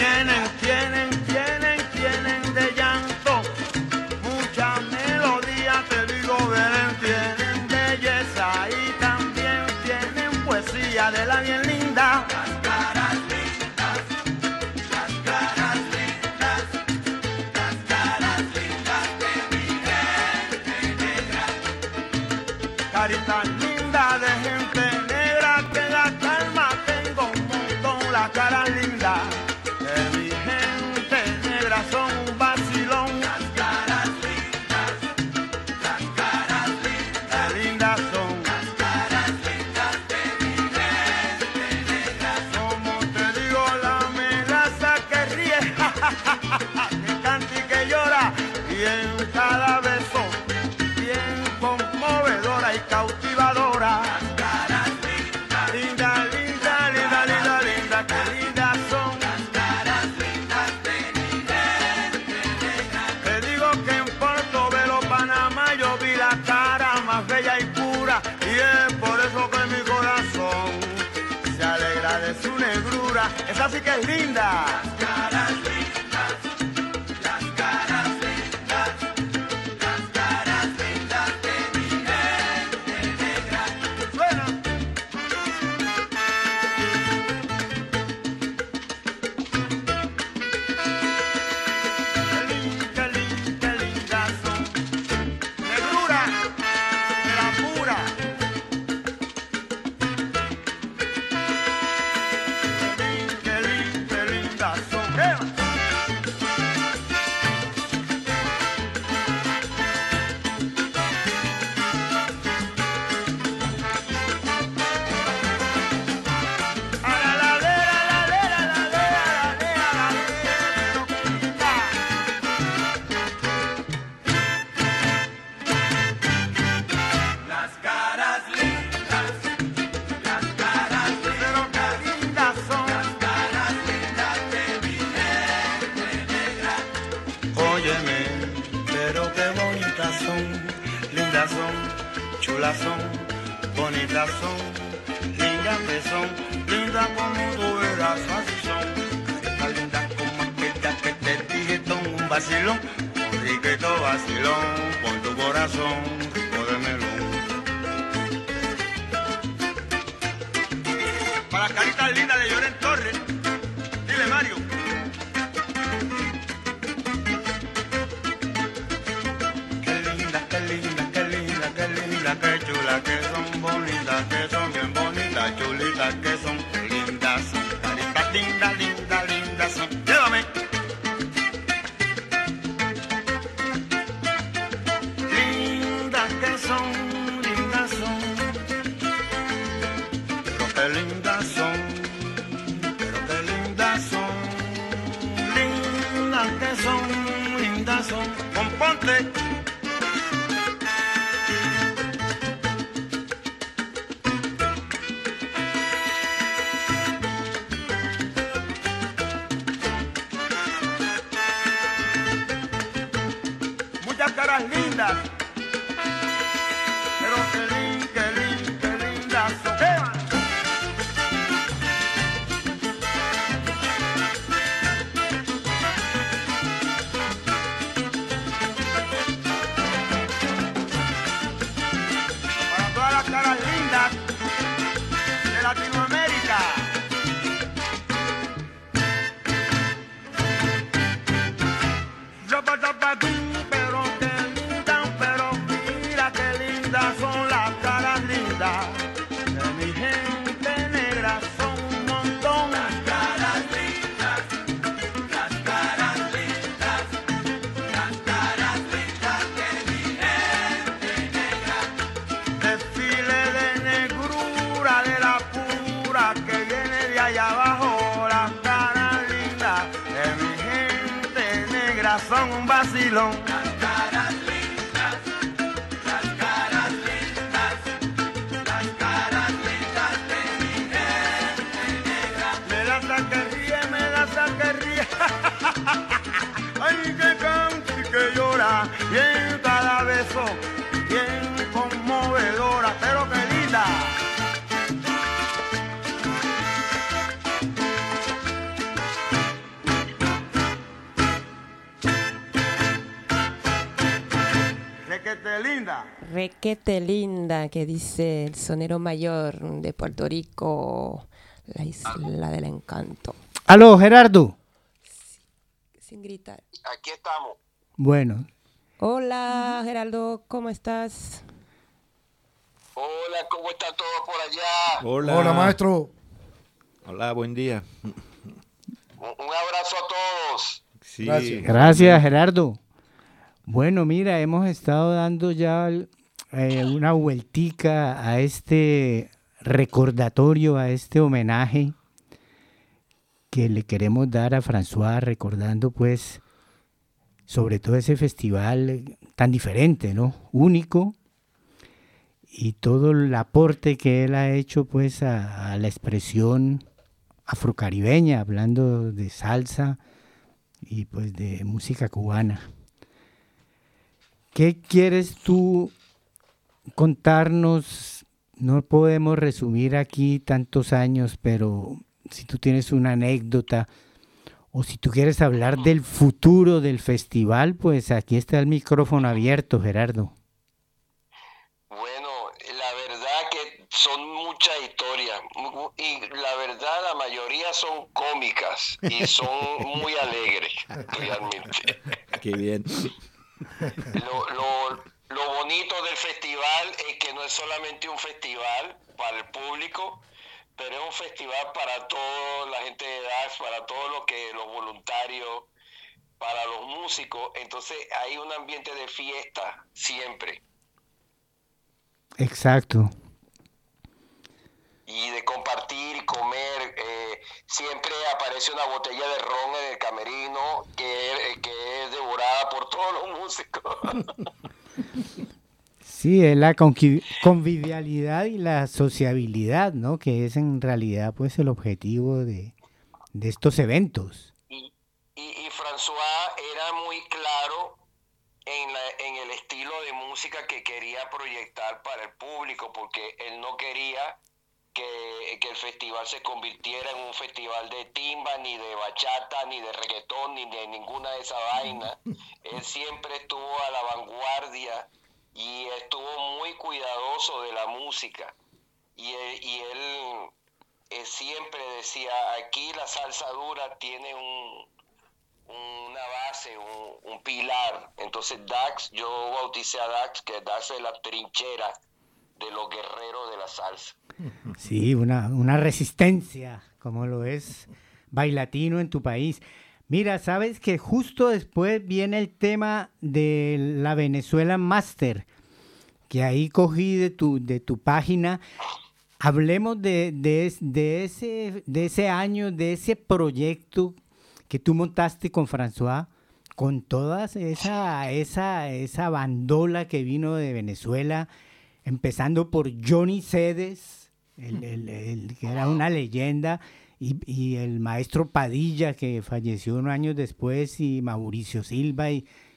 Tienen de llanto mucha melodía, te digo, ven, tienen belleza y también tienen poesía de la bien linda. Las caras lindas, las caras lindas, las caras lindas de mi gente negra. Carita linda de gente negra que la calma tengo un montón. Las caras lindas de mi gente negra son un vacilón. Las caras lindas, las caras lindas, Qué lindas son. las caras lindas de mi gente negra. Como te digo, la melaza que ríe, que canta y que llora, y en cada beso bien conmovedora y cautivadora. Las caras lindas, Linda, linda, linda, linda, linda, qué lindas son. las caras lindas de mi gente negra. Te digo que en Portobelo, Panamá, yo vi la cara más bella y pura, y es por eso que mi corazón se alegra de su negrura. Esa sí que es linda. Caras lindas, las caras lindas, las caras lindas de mi gente negra. Suena. Qué lindas son. Negrura, de la pura. Qué lindas son. A la ladera, ladera, ladera, ladera, ladera, loquita. Las caras lindas, las caras Pero qué lindas son. caras lindas de mi gente negra. Óyeme, pero qué bonitas son, lindas son, chulas son, bonitas son, lindas que son, lindas como tú eras, así son. Tan lindas como aquella que te dije, son un vacilón, un riquito vacilón, por tu corazón, pódemelo. Para las caritas lindas de Lloren Torres, dile Mario. Qué linda, qué linda, qué linda, qué linda, qué chula, que son bonitas, que son bien bonitas, chulitas, que son lindas, son caritas lindas, lindas, lindas son. Llévame. Lindas que son, pero qué lindas son, pero qué lindas son, lindas que son, lindas son. Componte. caras lindas, pero qué lindas son. Para todas las caras lindas de Latinoamérica. Pero mira qué lindas son las caras lindas de mi gente negra, son un montón. Las caras lindas de mi gente negra. Desfile de negrura de la pura que viene de allá abajo. Las caras lindas de mi gente negra son un vacilón. Las caras lindas de mi gente negra. Me la saque ríe. Ay, que canta y que llora. Y en cada beso, bien conmovedora, pero que linda. Requete linda. Requete linda, que dice el sonero mayor de Puerto Rico, la isla del encanto. Aló, Gerardo. Sin gritar. Aquí estamos. Bueno, Hola, Gerardo, ¿cómo estás? Hola, ¿cómo está todo por allá? Hola, maestro. Hola, buen día. Un abrazo a todos. Sí. gracias, Gerardo. Bueno, mira, hemos estado dando ya una vueltica a este recordatorio, a este homenaje que le queremos dar a François, recordando pues sobre todo ese festival tan diferente, ¿no? Único, y todo el aporte que él ha hecho pues a la expresión afrocaribeña, hablando de salsa y pues de música cubana. ¿Qué quieres tú contarnos? No podemos resumir aquí tantos años, pero si tú tienes una anécdota o si tú quieres hablar del futuro del festival, pues aquí está el micrófono abierto, Gerardo. Bueno, la verdad que son muchas historias y la verdad la mayoría son cómicas y son muy alegres, realmente. Qué bien. Lo bonito del festival es que no es solamente un festival para el público, pero es un festival para toda la gente de edad, para todos los voluntarios, para los músicos. Entonces hay un ambiente de fiesta siempre. Exacto. Y de compartir y comer. Siempre aparece una botella de ron en el camerino que es devorada por todos los músicos. Sí, es la convivialidad y la sociabilidad, ¿no? Que es en realidad pues el objetivo de estos eventos. Y François era muy claro en el estilo de música que quería proyectar para el público, porque él no quería que el festival se convirtiera en un festival de timba, ni de bachata, ni de reggaetón, ni de ninguna de esas vainas. Él siempre estuvo a la vanguardia y estuvo muy cuidadoso de la música. Y él siempre decía, aquí la salsa dura tiene una base, un pilar. Entonces Dax, yo bauticé a Dax, que Dax es la trinchera de los guerreros de la salsa. Sí, una resistencia, como lo es Bailatino en tu país. Mira, sabes que justo después viene el tema de la Venezuela Master, que ahí cogí de tu página. Hablemos de ese año, de ese proyecto que tú montaste con François, con toda esa bandola que vino de Venezuela, empezando por Johnny Cedes, el que era una leyenda, y el maestro Padilla, que falleció unos años después, y Mauricio Silva, y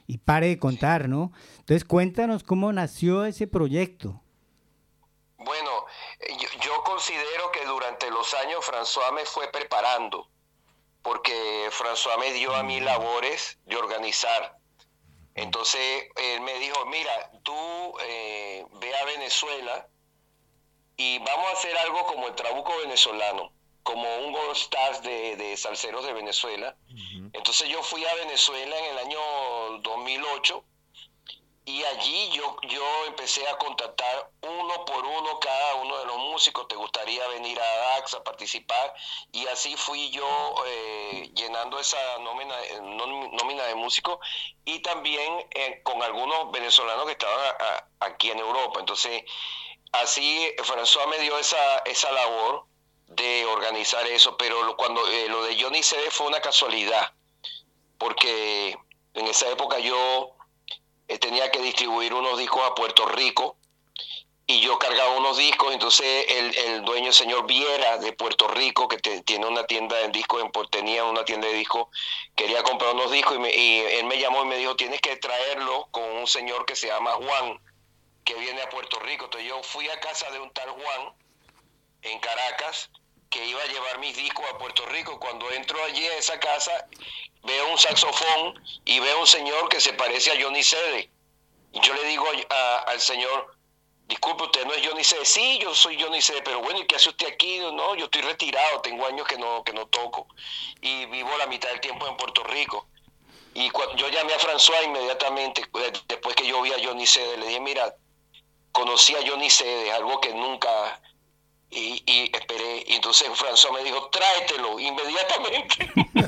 y pare de contar, ¿no? Entonces cuéntanos cómo nació ese proyecto. Bueno, yo considero que durante los años François me fue preparando, porque François me dio a mí labores de organizar. Entonces él me dijo, mira, tú ve a Venezuela y vamos a hacer algo como el Trabuco venezolano, como un All Stars de salseros de Venezuela. Entonces yo fui a Venezuela en el año 2008 y allí yo empecé a contactar uno por uno cada uno de los músicos. ¿Te gustaría venir a DAX a participar? Y así fui yo llenando esa nómina de músicos, y también con algunos venezolanos que estaban aquí en Europa. Entonces así François me dio esa labor de organizar eso, pero cuando lo de Johnny Cede fue una casualidad, porque en esa época yo tenía que distribuir unos discos a Puerto Rico y yo cargaba unos discos. Entonces el dueño, el señor Viera de Puerto Rico, que tiene una tienda de discos, tenía una tienda de discos, quería comprar unos discos y él me llamó y me dijo, tienes que traerlo con un señor que se llama Juan, que viene a Puerto Rico. Entonces yo fui a casa de un tal Juan en Caracas, que iba a llevar mis discos a Puerto Rico. Cuando entro allí a esa casa, veo un saxofón y veo un señor que se parece a Johnny Cede. Y yo le digo al señor, disculpe, ¿usted no es Johnny Cede? Sí, yo soy Johnny Cede, pero bueno, ¿y qué hace usted aquí? No, yo estoy retirado, tengo años que no toco y vivo la mitad del tiempo en Puerto Rico. Y yo llamé a François inmediatamente, después que yo vi a Johnny Cede, le dije, mira, conocí a Johnny Cede, algo que nunca... Y esperé, y entonces François me dijo, tráetelo inmediatamente.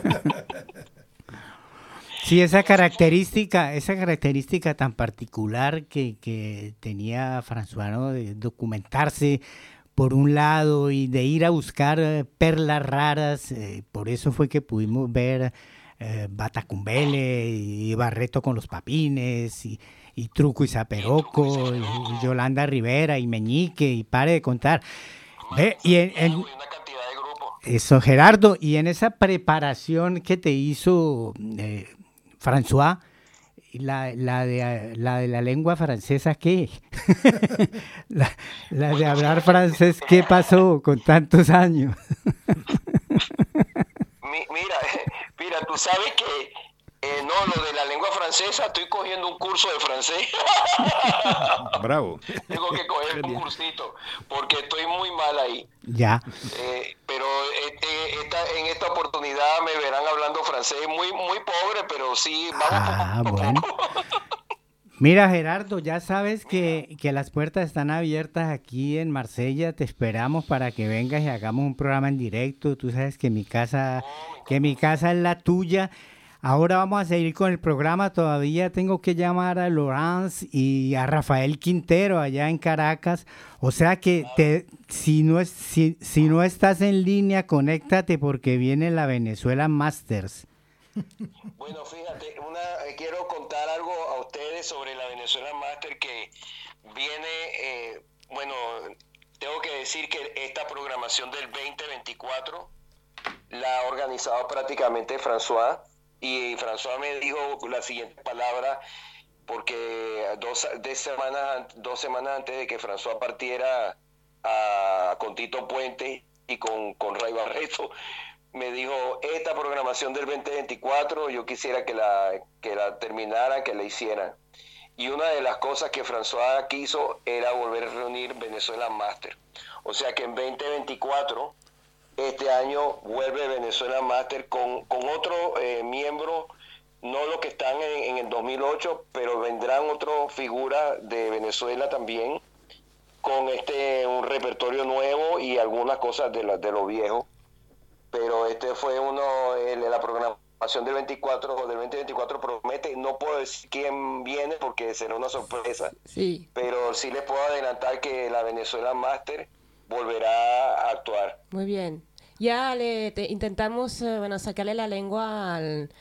Sí, esa característica tan particular que tenía François, ¿no? De documentarse por un lado y de ir a buscar perlas raras. Por eso fue que pudimos ver Batacumbele y Barreto con los Papines y Truco y Zaperoco y Yolanda Rivera y Meñique, y pare de contar. Ve, y una cantidad de grupos. Eso, Gerardo, y en esa preparación que te hizo François, la de la lengua francesa, ¿qué? la de hablar francés, ¿qué pasó con tantos años? Mira, tú sabes que lo de la lengua francesa, estoy cogiendo un curso de francés. Bravo. Tengo que coger un cursito, porque estoy muy mal ahí. Ya. Pero en esta oportunidad me verán hablando francés, muy pobre, pero sí, vamos bueno. Mira, Gerardo, ya sabes que las puertas están abiertas aquí en Marsella. Te esperamos para que vengas y hagamos un programa en directo. Tú sabes que mi casa es la tuya. Ahora vamos a seguir con el programa. Todavía tengo que llamar a Laurence y a Rafael Quintero allá en Caracas. O sea que si no estás en línea, conéctate porque viene la Venezuela Masters. Bueno, fíjate, quiero contar algo a ustedes sobre la Venezuela Masters que viene. Tengo que decir que esta programación del 2024 la ha organizado prácticamente François. Y François me dijo la siguiente palabra, porque dos semanas antes de que François partiera con Tito Puente y con Ray Barreto, me dijo, esta programación del 2024 yo quisiera que la terminara, que la hicieran. Y una de las cosas que François quiso era volver a reunir Venezuela Master. O sea que en 2024... este año vuelve Venezuela Master con otro miembro, no los que están en el 2008, pero vendrán otras figuras de Venezuela también, con un repertorio nuevo y algunas cosas de lo viejo. Pero este fue la programación del 2024 promete. No puedo decir quién viene porque será una sorpresa. Sí. Pero sí les puedo adelantar que la Venezuela Master volverá a actuar. Muy bien. Ya intentamos sacarle la lengua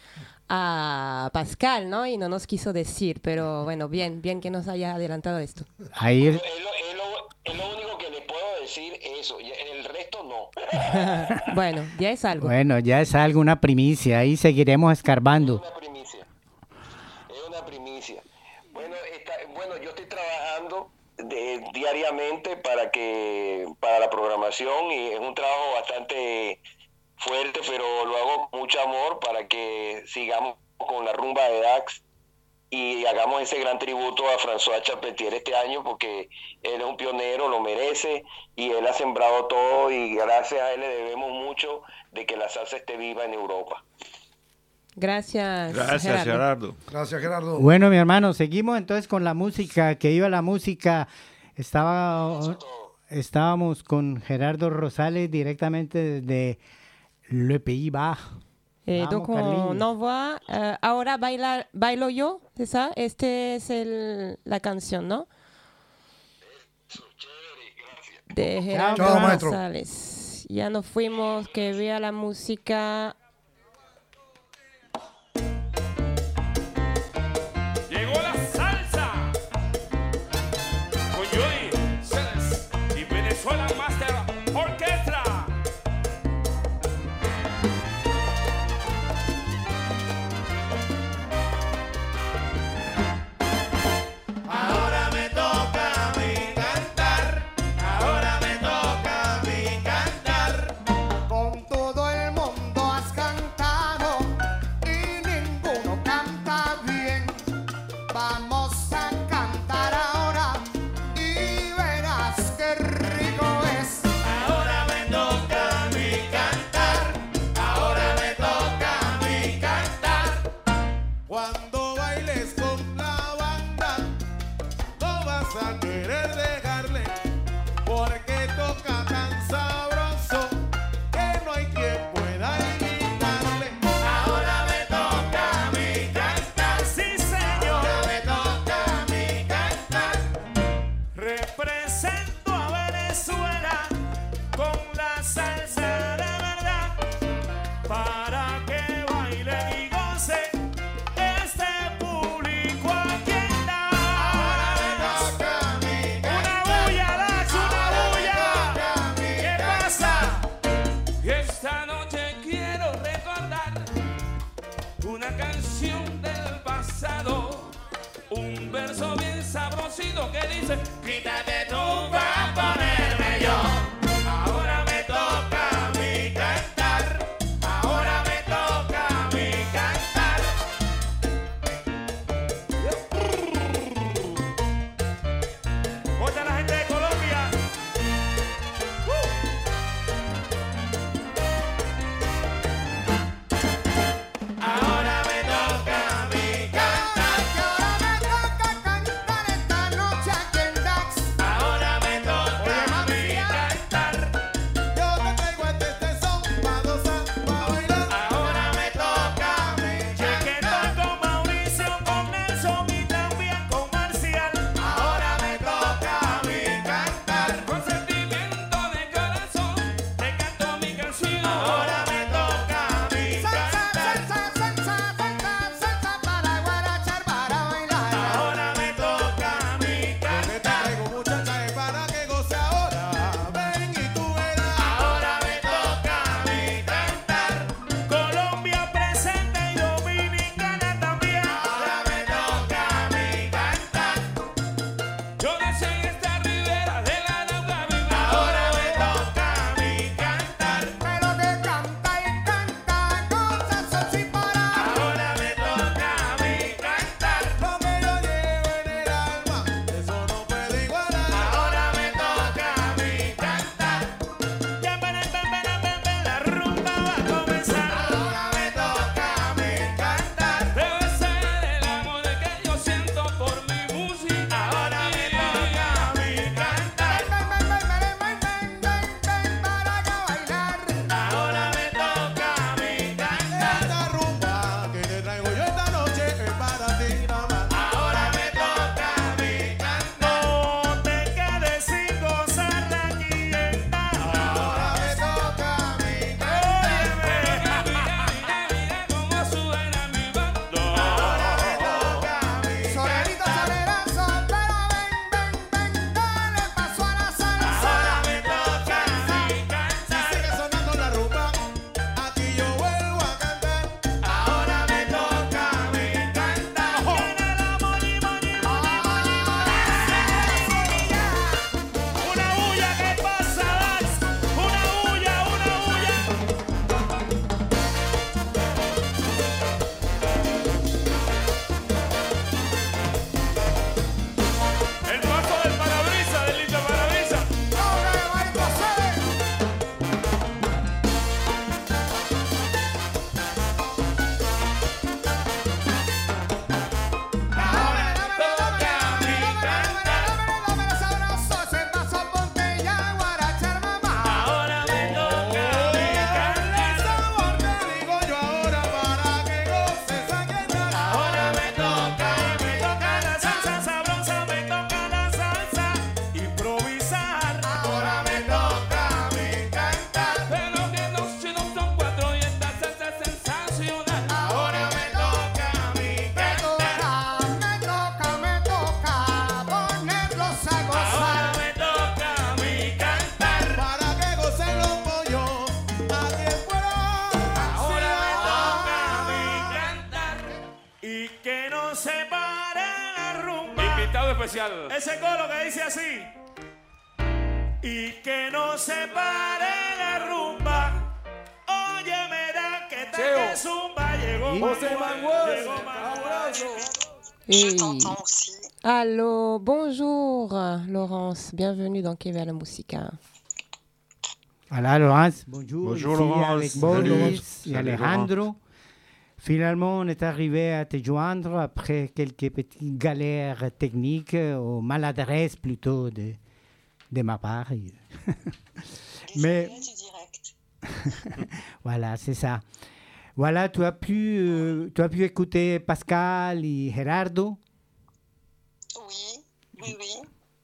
a Pascal, ¿no? Y no nos quiso decir, pero bueno, bien que nos haya adelantado esto. Ahí es lo único que les puedo decir, eso. El resto no. Bueno, ya es algo. Bueno, ya es algo, una primicia. Ahí seguiremos escarbando. Es una provincia. Bueno, yo estoy trabajando diariamente para la programación, y es un trabajo bastante fuerte, pero lo hago con mucho amor para que sigamos con la rumba de Dax y hagamos ese gran tributo a François Charpentier este año, porque él es un pionero, lo merece, y él ha sembrado todo, y gracias a él le debemos mucho de que la salsa esté viva en Europa. Gracias, Gerardo. Gracias, Gerardo. Bueno, mi hermano, seguimos entonces con la música, que iba la música. Estábamos con Gerardo Rosales directamente desde Le Pays Bas. Donc on envoie Ahora bailo yo, c'est ça? Este es la canción, ¿no? De Gerardo Rosales. Ya nos fuimos, que vea la música. Llegó la salsa con Joey Celes y Venezuela Master Orquestra. Ahora me toca a mí cantar, ahora me toca a mí cantar. Con todo el mundo has cantado y ninguno canta bien. Vamos a cantar ahora y verás qué rico es. Ahora me toca a mí cantar, ahora me toca a mí cantar. Cuando bailes con la banda, no vas a querer dejarle, porque toca tan sabroso que no hay quien pueda imitarle. Ahora me toca a mí cantar, sí señor, ahora me toca a mí cantar. Represento a Venezuela con la salsa de verdad, para que baile y goce este público aquí está. Ahora me toca a mí Una cantar, bulla, Dax, una ahora me bulla. toca a mí ¿Qué cantar. pasa? Esta noche quiero recordar una canción del pasado, un verso bien sabrosito que dice: quítate tú pa' ponerme yo. Ahora me toca a mí cantar, ahora me toca a mí cantar. Oye, la gente de Colombia. Ahora me toca a mí cantar, ahora me toca cantar esta noche aquí en Dax. Ahora que no se pare la rumba. Invitado especial. Ese coro que dice así. Y que no se pare la rumba. Oye, mira que tal que zumba. Llegó José Manuel. Llegó Manuel. Je t'entends aussi. Allô, bonjour Laurence, bienvenue dans Que va la musica. Voilà, Laurence, bonjour. Bonjour, Ici Laurence. avec Salut. Boris et Salut, Alejandro. Finalement, on est arrivé à te joindre après quelques petites galères techniques, ou maladresses plutôt de ma part. Mais voilà, c'est ça. Voilà, tu as pu écouter Pascal et Gerardo. Oui.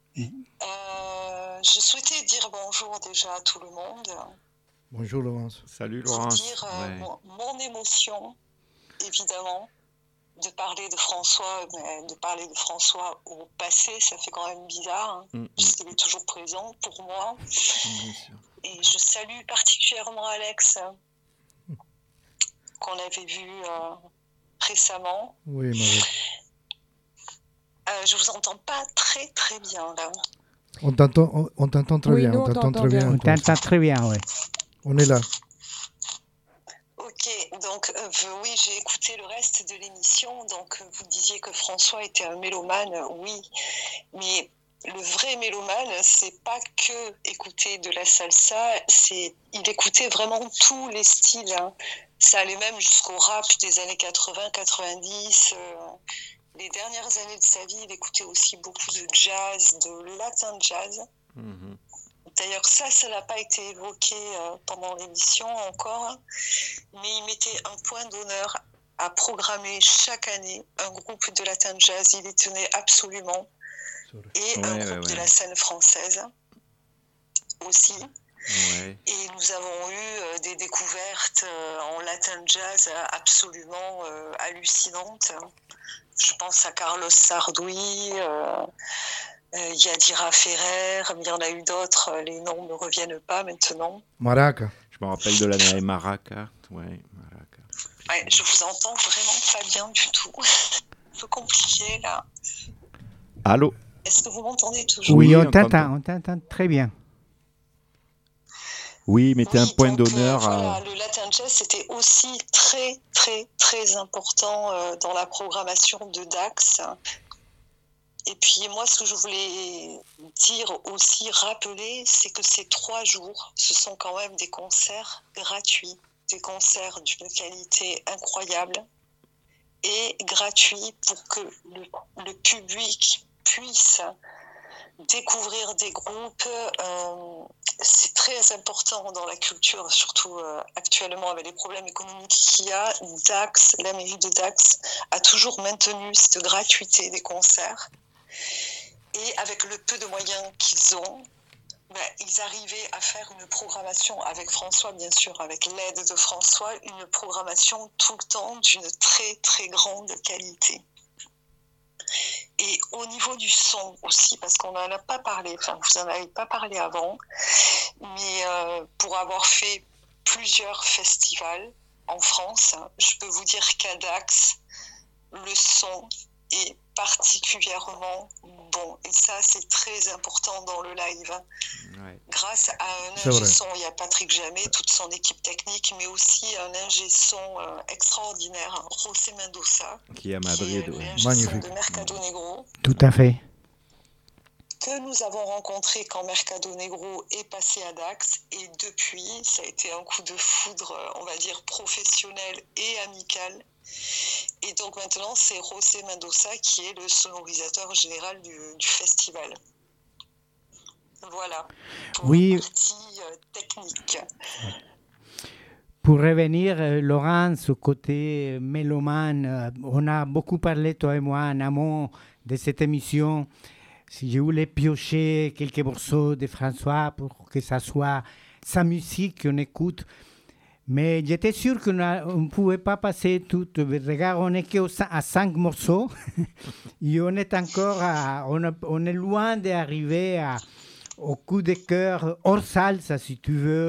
Je souhaitais dire bonjour déjà à tout le monde. Bonjour Laurence. Salut Pour Laurence. dire Ouais. mon émotion, évidemment, de parler de François, mais de parler de François au passé, ça fait quand même bizarre, hein, parce qu'il est toujours présent pour moi. Bien sûr. Et je salue particulièrement Alex, qu'on avait vu récemment. Oui, Marie. Je vous entends pas très très bien là. On t'entend très Oui, bien. nous, On t'entend très bien. On t'entend très bien, oui. On est là. Ok, donc oui, j'ai écouté le reste de l'émission. Donc vous disiez que François était un mélomane, oui, mais le vrai mélomane, c'est pas que écouter de la salsa, il écoutait vraiment tous les styles. Hein. Ça allait même jusqu'au rap des années 80, 90. Les dernières années de sa vie, il écoutait aussi beaucoup de jazz, de latin jazz. Mhm. D'ailleurs, ça n'a pas été évoqué pendant l'émission encore, mais il mettait un point d'honneur à programmer chaque année un groupe de latin jazz. Il y tenait absolument. Et un groupe de la scène française aussi. Ouais. Et nous avons eu des découvertes en latin jazz absolument hallucinantes. Je pense à Carlos Sarduy, Yadira Ferrer, mais il y en a eu d'autres, les noms ne me reviennent pas maintenant. Maraca. Je me rappelle de l'année Maraca. Ouais, Maraca. Ouais, je vous entends vraiment pas bien du tout. Un peu compliqué là. Allô? Est-ce que vous m'entendez toujours? Oui, on on t'entend très bien. Oui, mettez un point d'honneur voilà, à... le latin jazz, c'était aussi très, très, très important dans la programmation de Dax. Et puis moi, ce que je voulais dire aussi, rappeler, c'est que ces 3 jours, ce sont quand même des concerts gratuits, des concerts d'une qualité incroyable et gratuits pour que le public puisse découvrir des groupes. C'est très important dans la culture, surtout actuellement avec les problèmes économiques qu'il y a. Dax, la mairie de Dax a toujours maintenu cette gratuité des concerts. Et avec le peu de moyens qu'ils ont, ils arrivaient à faire une programmation avec François, bien sûr, avec l'aide de François, une programmation tout le temps d'une très très grande qualité. Et au niveau du son aussi, parce qu'on n'en a pas parlé, enfin vous n'en avez pas parlé avant, mais pour avoir fait plusieurs festivals en France, je peux vous dire qu'à Dax, le son est particulièrement bon. Et ça, c'est très important dans le live. Ouais. Grâce à un ingé son, il y a Patrick Jamet, toute son équipe technique, mais aussi un ingé son extraordinaire, José Mendoza, qui est à Madrid, qui est l'ingé son de Mercado Negro. Tout à fait. Que nous avons rencontré quand Mercado Negro est passé à Dax, et depuis, ça a été un coup de foudre, on va dire, professionnel et amical. Et donc maintenant, c'est José Mendoza qui est le sonorisateur général du festival. Voilà, pour la partie technique. Pour revenir, Laurence, au côté mélomane, on a beaucoup parlé, toi et moi, en amont de cette émission. Si je voulais piocher quelques morceaux de François pour que ça soit sa musique qu'on écoute. Mais j'étais sûr qu'on ne pouvait pas passer tout. Regarde, on n'est qu'à 5 morceaux. Et on est encore on est loin d'arriver au coup de cœur hors salsa, si tu veux,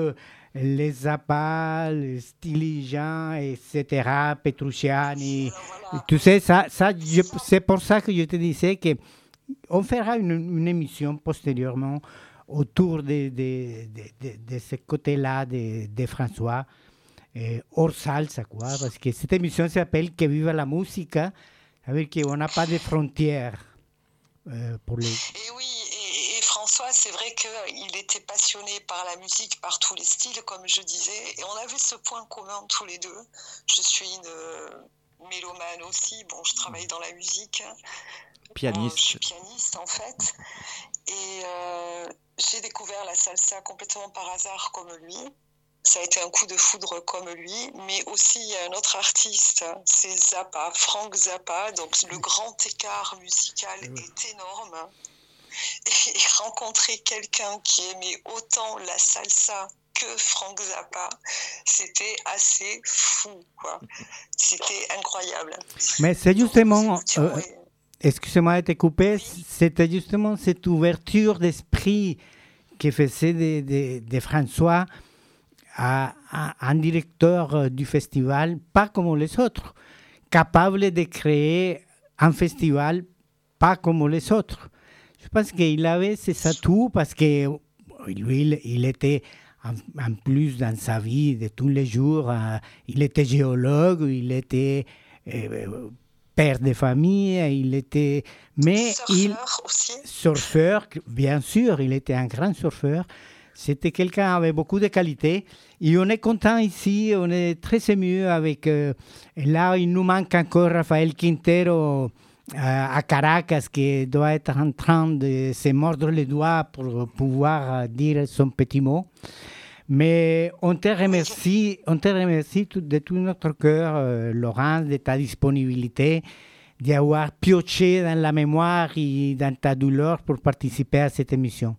les Zappa, les Stilijan, etc., Petrucciani. Tu sais, c'est pour ça que je te disais qu'on fera une émission postérieurement autour de ce côté-là de François, hors salsa, quoi, parce que cette émission s'appelle Que viva la musica, c'est-à-dire qu'on n'a pas de frontières pour les... Et oui, et François, c'est vrai qu'il était passionné par la musique, par tous les styles, comme je disais, et on avait ce point commun tous les deux. Je suis une mélomane aussi, bon, je travaille dans la musique. Pianiste. Je suis pianiste, en fait, et j'ai découvert la salsa complètement par hasard comme lui. Ça a été un coup de foudre comme lui, mais aussi il y a un autre artiste, c'est Zappa, Frank Zappa, donc le grand écart musical est énorme. Et rencontrer quelqu'un qui aimait autant la salsa que Frank Zappa, c'était assez fou, quoi. C'était incroyable. Mais c'est justement, excusez-moi de te couper, c'était justement cette ouverture d'esprit que faisait de François un directeur du festival, pas comme les autres, capable de créer un festival pas comme les autres. Je pense qu'il avait ses atouts parce que lui, il était en plus dans sa vie de tous les jours, il était géologue, il était père de famille, il était... Mais surfeur aussi. Surfeur, bien sûr, il était un grand surfeur. C'était quelqu'un qui avait beaucoup de qualités. Et on est content ici, on est très ému avec... là, il nous manque encore Rafael Quintero à Caracas, qui doit être en train de se mordre les doigts pour pouvoir dire son petit mot. Mais on te remercie de tout notre cœur, Laurence, de ta disponibilité, d'avoir pioché dans la mémoire et dans ta douleur pour participer à cette émission.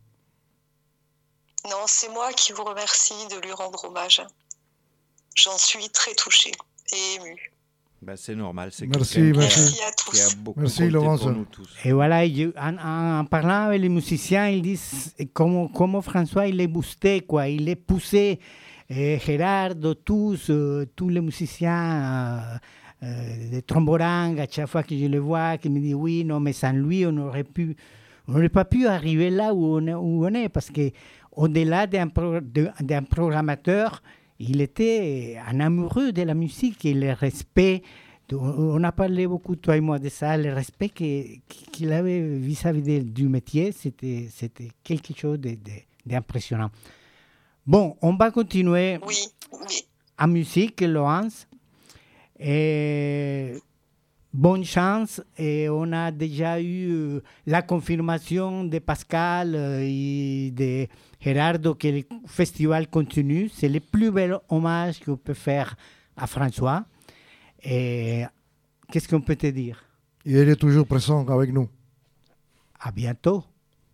Non, c'est moi qui vous remercie de lui rendre hommage. J'en suis très touchée et émue. Ben, c'est normal, c'est merci à tous. Qui a beaucoup merci compté Laurence. Pour nous tous. Et voilà, en parlant avec les musiciens, ils disent comment François il est boosté, quoi, il est poussé. Gerardo, tous les musiciens de Tromborang, à chaque fois que je les vois, qui me disent oui, non, mais sans lui, on n'aurait pas pu arriver là où on est, parce que au-delà d'un programmateur, il était un amoureux de la musique et le respect. On a parlé beaucoup, toi et moi, de ça. Le respect qu'il avait vis-à-vis du métier, c'était quelque chose d'impressionnant. Bon, on va continuer en musique, Laurence. Bonne chance. Et on a déjà eu la confirmation de Pascal et de Gerardo que le festival continue. C'est le plus bel hommage qu'on peut faire à François. Et qu'est-ce qu'on peut te dire? Il est toujours présent avec nous. À bientôt.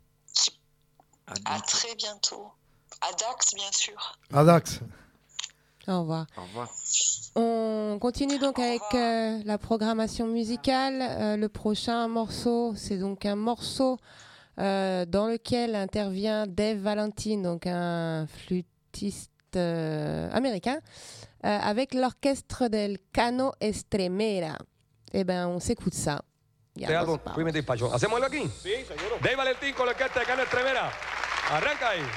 À très bientôt. À Dax, bien sûr. À Dax. Au revoir. Au revoir. On continue donc avec la programmation musicale. Le prochain morceau, c'est donc un morceau dans lequel intervient Dave Valentine, donc un flûtiste américain, avec l'orchestre del Cano Estremera. Eh bien, on s'écoute ça. Algo muy bien despacho. ¿Hacemos algo aquí? Sí, seguro. Dave Valentín con la orquesta de Cano Estremera. Arranca ahí.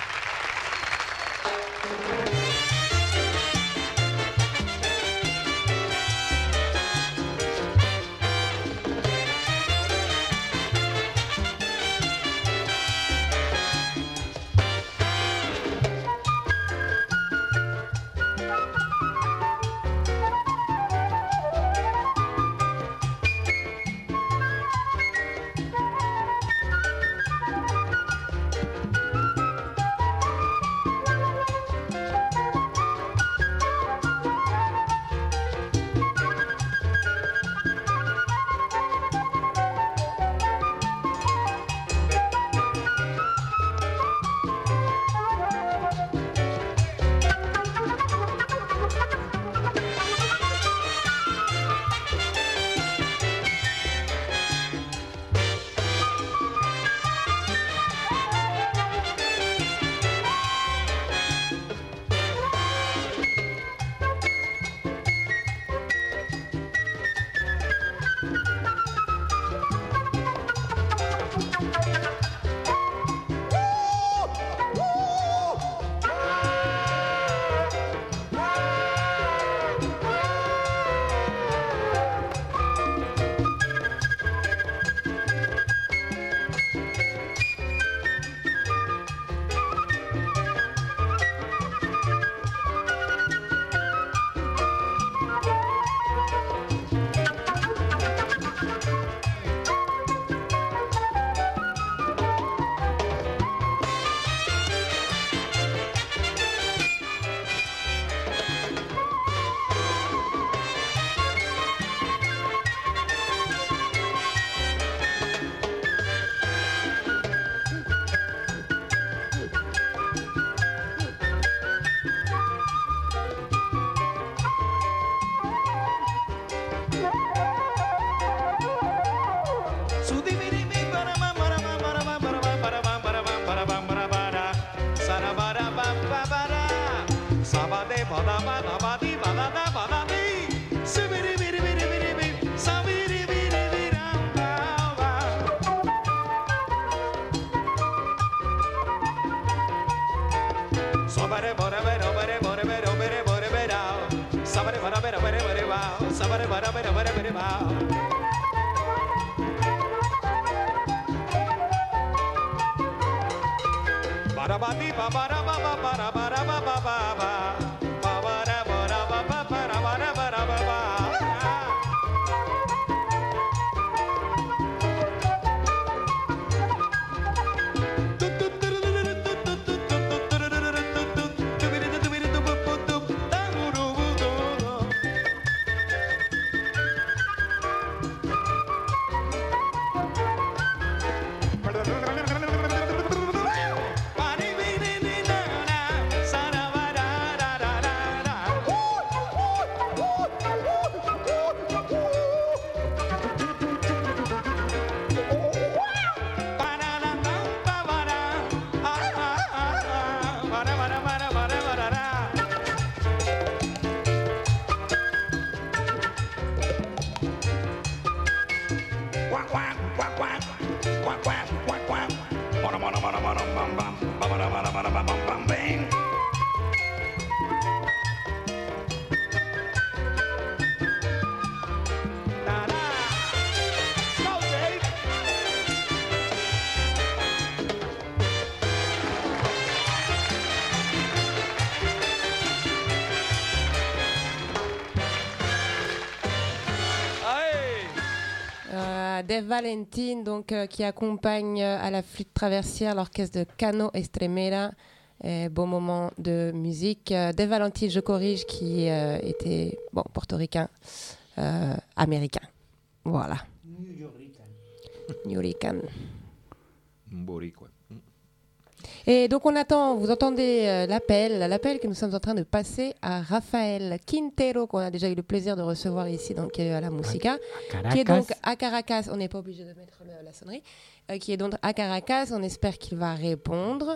Dave Valentin, donc, qui accompagne à la flûte traversière l'orchestre de Cano Estremera. Beau moment de musique. Dave Valentin, je corrige, qui était portoricain, américain. Voilà. New-Yorkais. Boricua. Et donc on attend, vous entendez l'appel que nous sommes en train de passer à Rafael Quintero, qu'on a déjà eu le plaisir de recevoir ici donc, à la Musica, qui est donc à Caracas. On n'est pas obligé de mettre la sonnerie. Qui est donc à Caracas. On espère qu'il va répondre.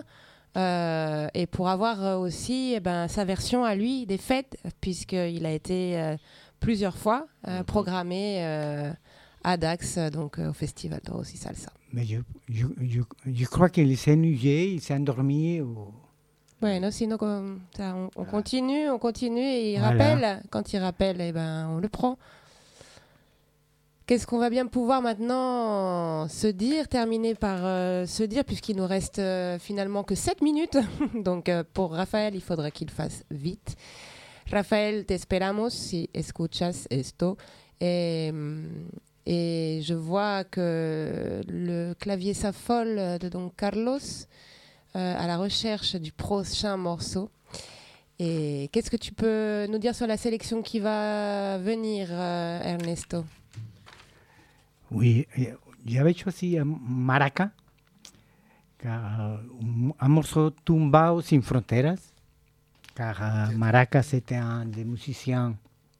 Et pour avoir aussi sa version à lui des fêtes, puisqu'il a été plusieurs fois programmé à Dax, donc au Festival de Rossi Salsa. Mais je crois qu'il s'est ennuyé, il s'est endormi. Bueno, sinon on continue et il rappelle. Quand il rappelle, on le prend. Qu'est-ce qu'on va bien pouvoir maintenant terminer par se dire, puisqu'il nous reste finalement que 7 minutes. Donc pour Rafael, il faudra qu'il fasse vite. Rafael, te esperamos si escuchas esto. Et je vois que le clavier s'affole de Don Carlos à la recherche du prochain morceau. Et qu'est-ce que tu peux nous dire sur la sélection qui va venir, Ernesto? Oui, j'avais choisi Maraca, un morceau tumbao sin fronteras, car Maraca c'était un des musiciens.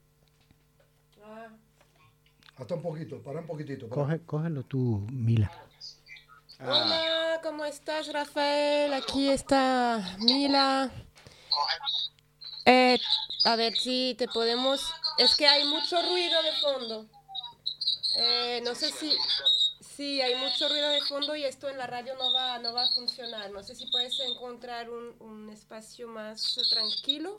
Hasta un poquito, para un poquitito. Cógelo tú, Mila. Hola, ¿cómo estás, Rafael? Aquí está Mila. A ver si te podemos... Es que hay mucho ruido de fondo. No sé si... Sí, hay mucho ruido de fondo y esto en la radio no va a funcionar. No sé si puedes encontrar un espacio más tranquilo.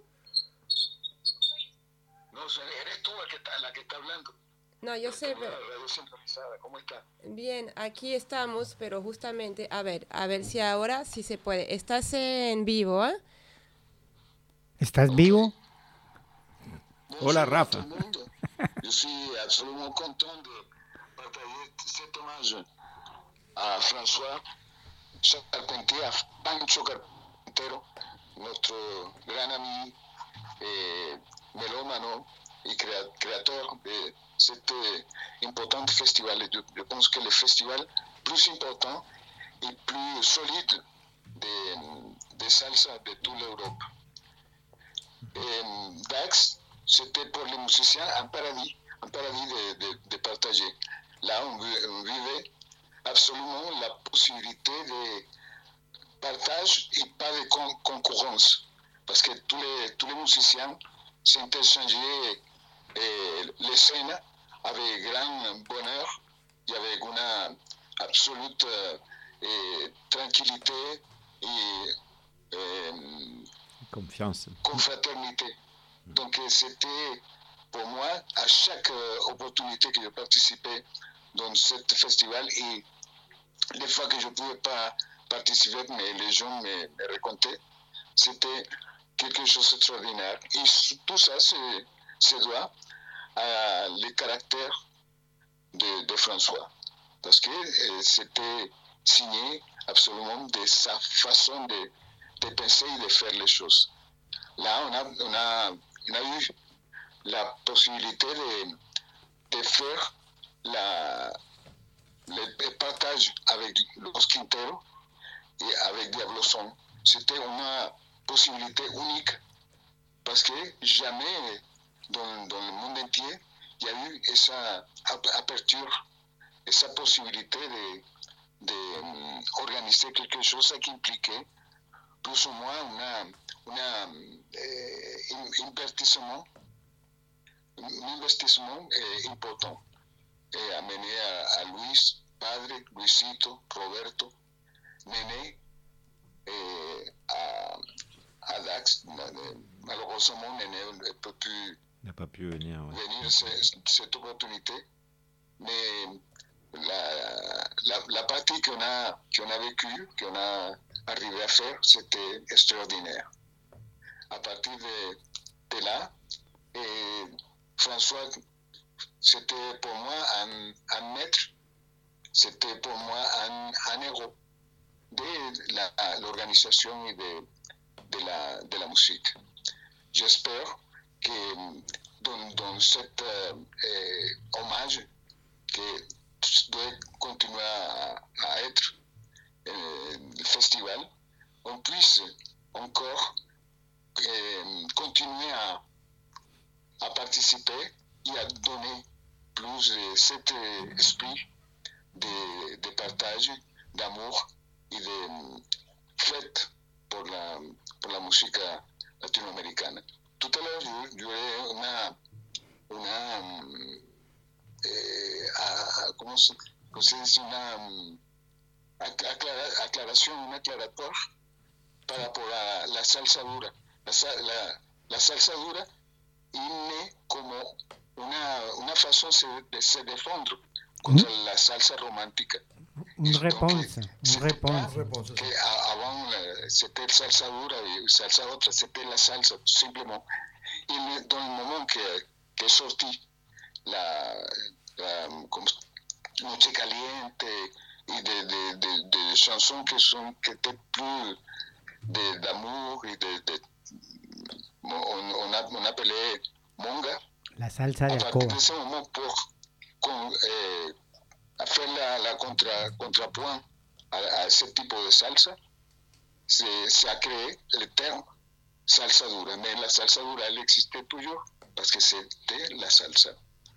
No, eres tú la que está hablando. No, yo sé, pero... Radio sintonizada, ¿cómo está? Bien, aquí estamos, pero justamente, a ver si ahora sí se puede. Estás en vivo, ¿eh? ¿Estás vivo? Hola, Rafa. Je suis absolument content de partager cet hommage à François Charpentier, a Pancho Carpintero, nuestro gran amigo, melómano y createur de cet important festival. Je pense que le festival plus important et plus solide de salsa de toute l'Europe. Dax, c'était pour les musiciens un paradis de partager. Là, on vivait absolument la possibilité de partage et pas de concurrence. Parce que tous les musiciens s'interchangeaient les scènes avec grand bonheur et avec une absolue tranquillité et confiance, confraternité. Donc c'était pour moi, à chaque opportunité que je participais dans ce festival, et les fois que je ne pouvais pas participer, mais les gens me racontaient, c'était quelque chose d'extraordinaire. Et tout ça se doit à le caractère de François, parce que c'était signé absolument de sa façon de penser et de faire les choses. Là, on a eu la possibilité de faire le partage avec Los Quinteros et avec Diablo Son. C'était une possibilité unique parce que jamais dans le monde entier il y a eu esa aperture, esa possibilité d'organiser quelque chose qui impliquait plus ou moins un investissement important amené a Luis, padre, Luisito, Roberto, Nené, a Dax. Malheureusement, Nené n'a pas pu venir cette opportunité, mais la partie qu'on a vécue, qu'on a arrivé à faire, c'était extraordinaire. À partir de là, François, c'était pour moi un maître, c'était pour moi un héros de l'organisation et de la musique. J'espère que dans cet hommage que doit continuer à être le festival, on puisse encore continuer à participer et à donner plus de cet esprit de partage, d'amour et de fête pour la musique latino-américaine. Tout à l'heure, j'aurais comment se dice, una aclaración, un aclaratoire par rapport a la salsa dura. La salsa dura est como una façon de se défendre contre la salsa romantique. Une réponse. Avant, c'était salsa dura et salsa otra, c'était la salsa, simplement. Et dans le moment que sorti la Noche Caliente et de chansons qui étaient plus d'amour et on appelait Monga. La salsa de à partir alcoba. de ce moment, pour faire la contrapoint à ce type de salsa, se a créé le terme salsa dura. Mais la salsa dura, elle existait toujours parce que c'était la salsa.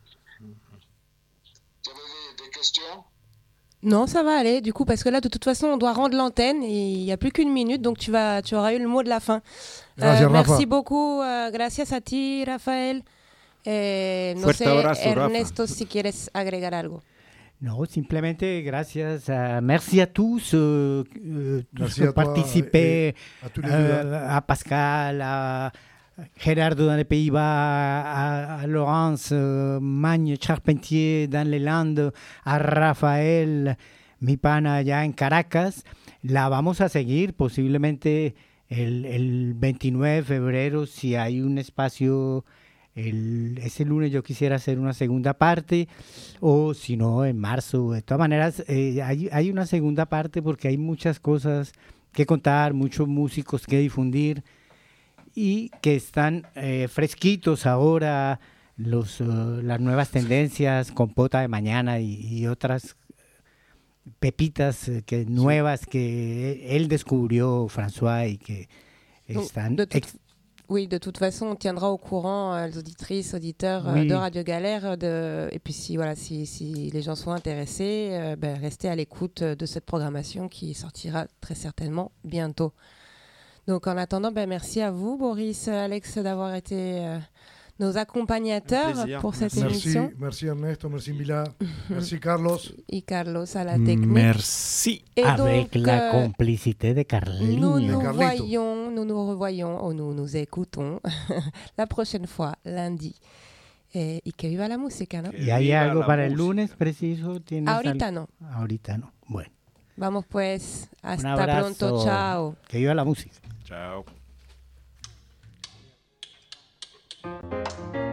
Vous avez des questions? Non, ça va aller, du coup, parce que là, de toute façon, on doit rendre l'antenne et il n'y a plus qu'une minute, donc tu auras eu le mot de la fin. Merci beaucoup, gracias a ti, Rafael. No sé, abrazo, Ernesto, Rafa. si quieres agregar algo. No, simplemente gracias. Merci à tous tous Merci qui à ont toi participé, et à tous les deux. à Pascal, à Gerardo dans les Pays-Bas, à Laurence Magne Charpentier dans les Landes, a Rafael, mi pana allá en Caracas. La vamos a seguir posiblemente el 29 de febrero, si hay un espacio. Ese lunes yo quisiera hacer una segunda parte, o si no, en marzo. De todas maneras, hay una segunda parte porque hay muchas cosas que contar, muchos músicos que difundir y que están fresquitos ahora, las nuevas tendencias, Compota de Mañana y otras pepitas nuevas que él descubrió, François, y que están Oui, de toute façon, on tiendra au courant les auditrices, auditeurs Oui. de Radio Galère. Et puis, si les gens sont intéressés, restez à l'écoute de cette programmation qui sortira très certainement bientôt. Donc, en attendant, merci à vous, Boris, Alex, d'avoir été nos accompagnateurs pour cette émission. Merci Ernesto, merci Mila, merci Carlos. Et Carlos à la technique. Merci. Et Avec donc, la complicité de Carlino. nous revoyons, ou nous nous écoutons la prochaine fois, lundi. Y que viva la música, ¿no? ¿Y hay algo para el lunes preciso? Ahorita no. Ahorita no. Bueno. Vamos pues. Un Hasta abrazo. pronto. Chao. Que viva la música. Ciao.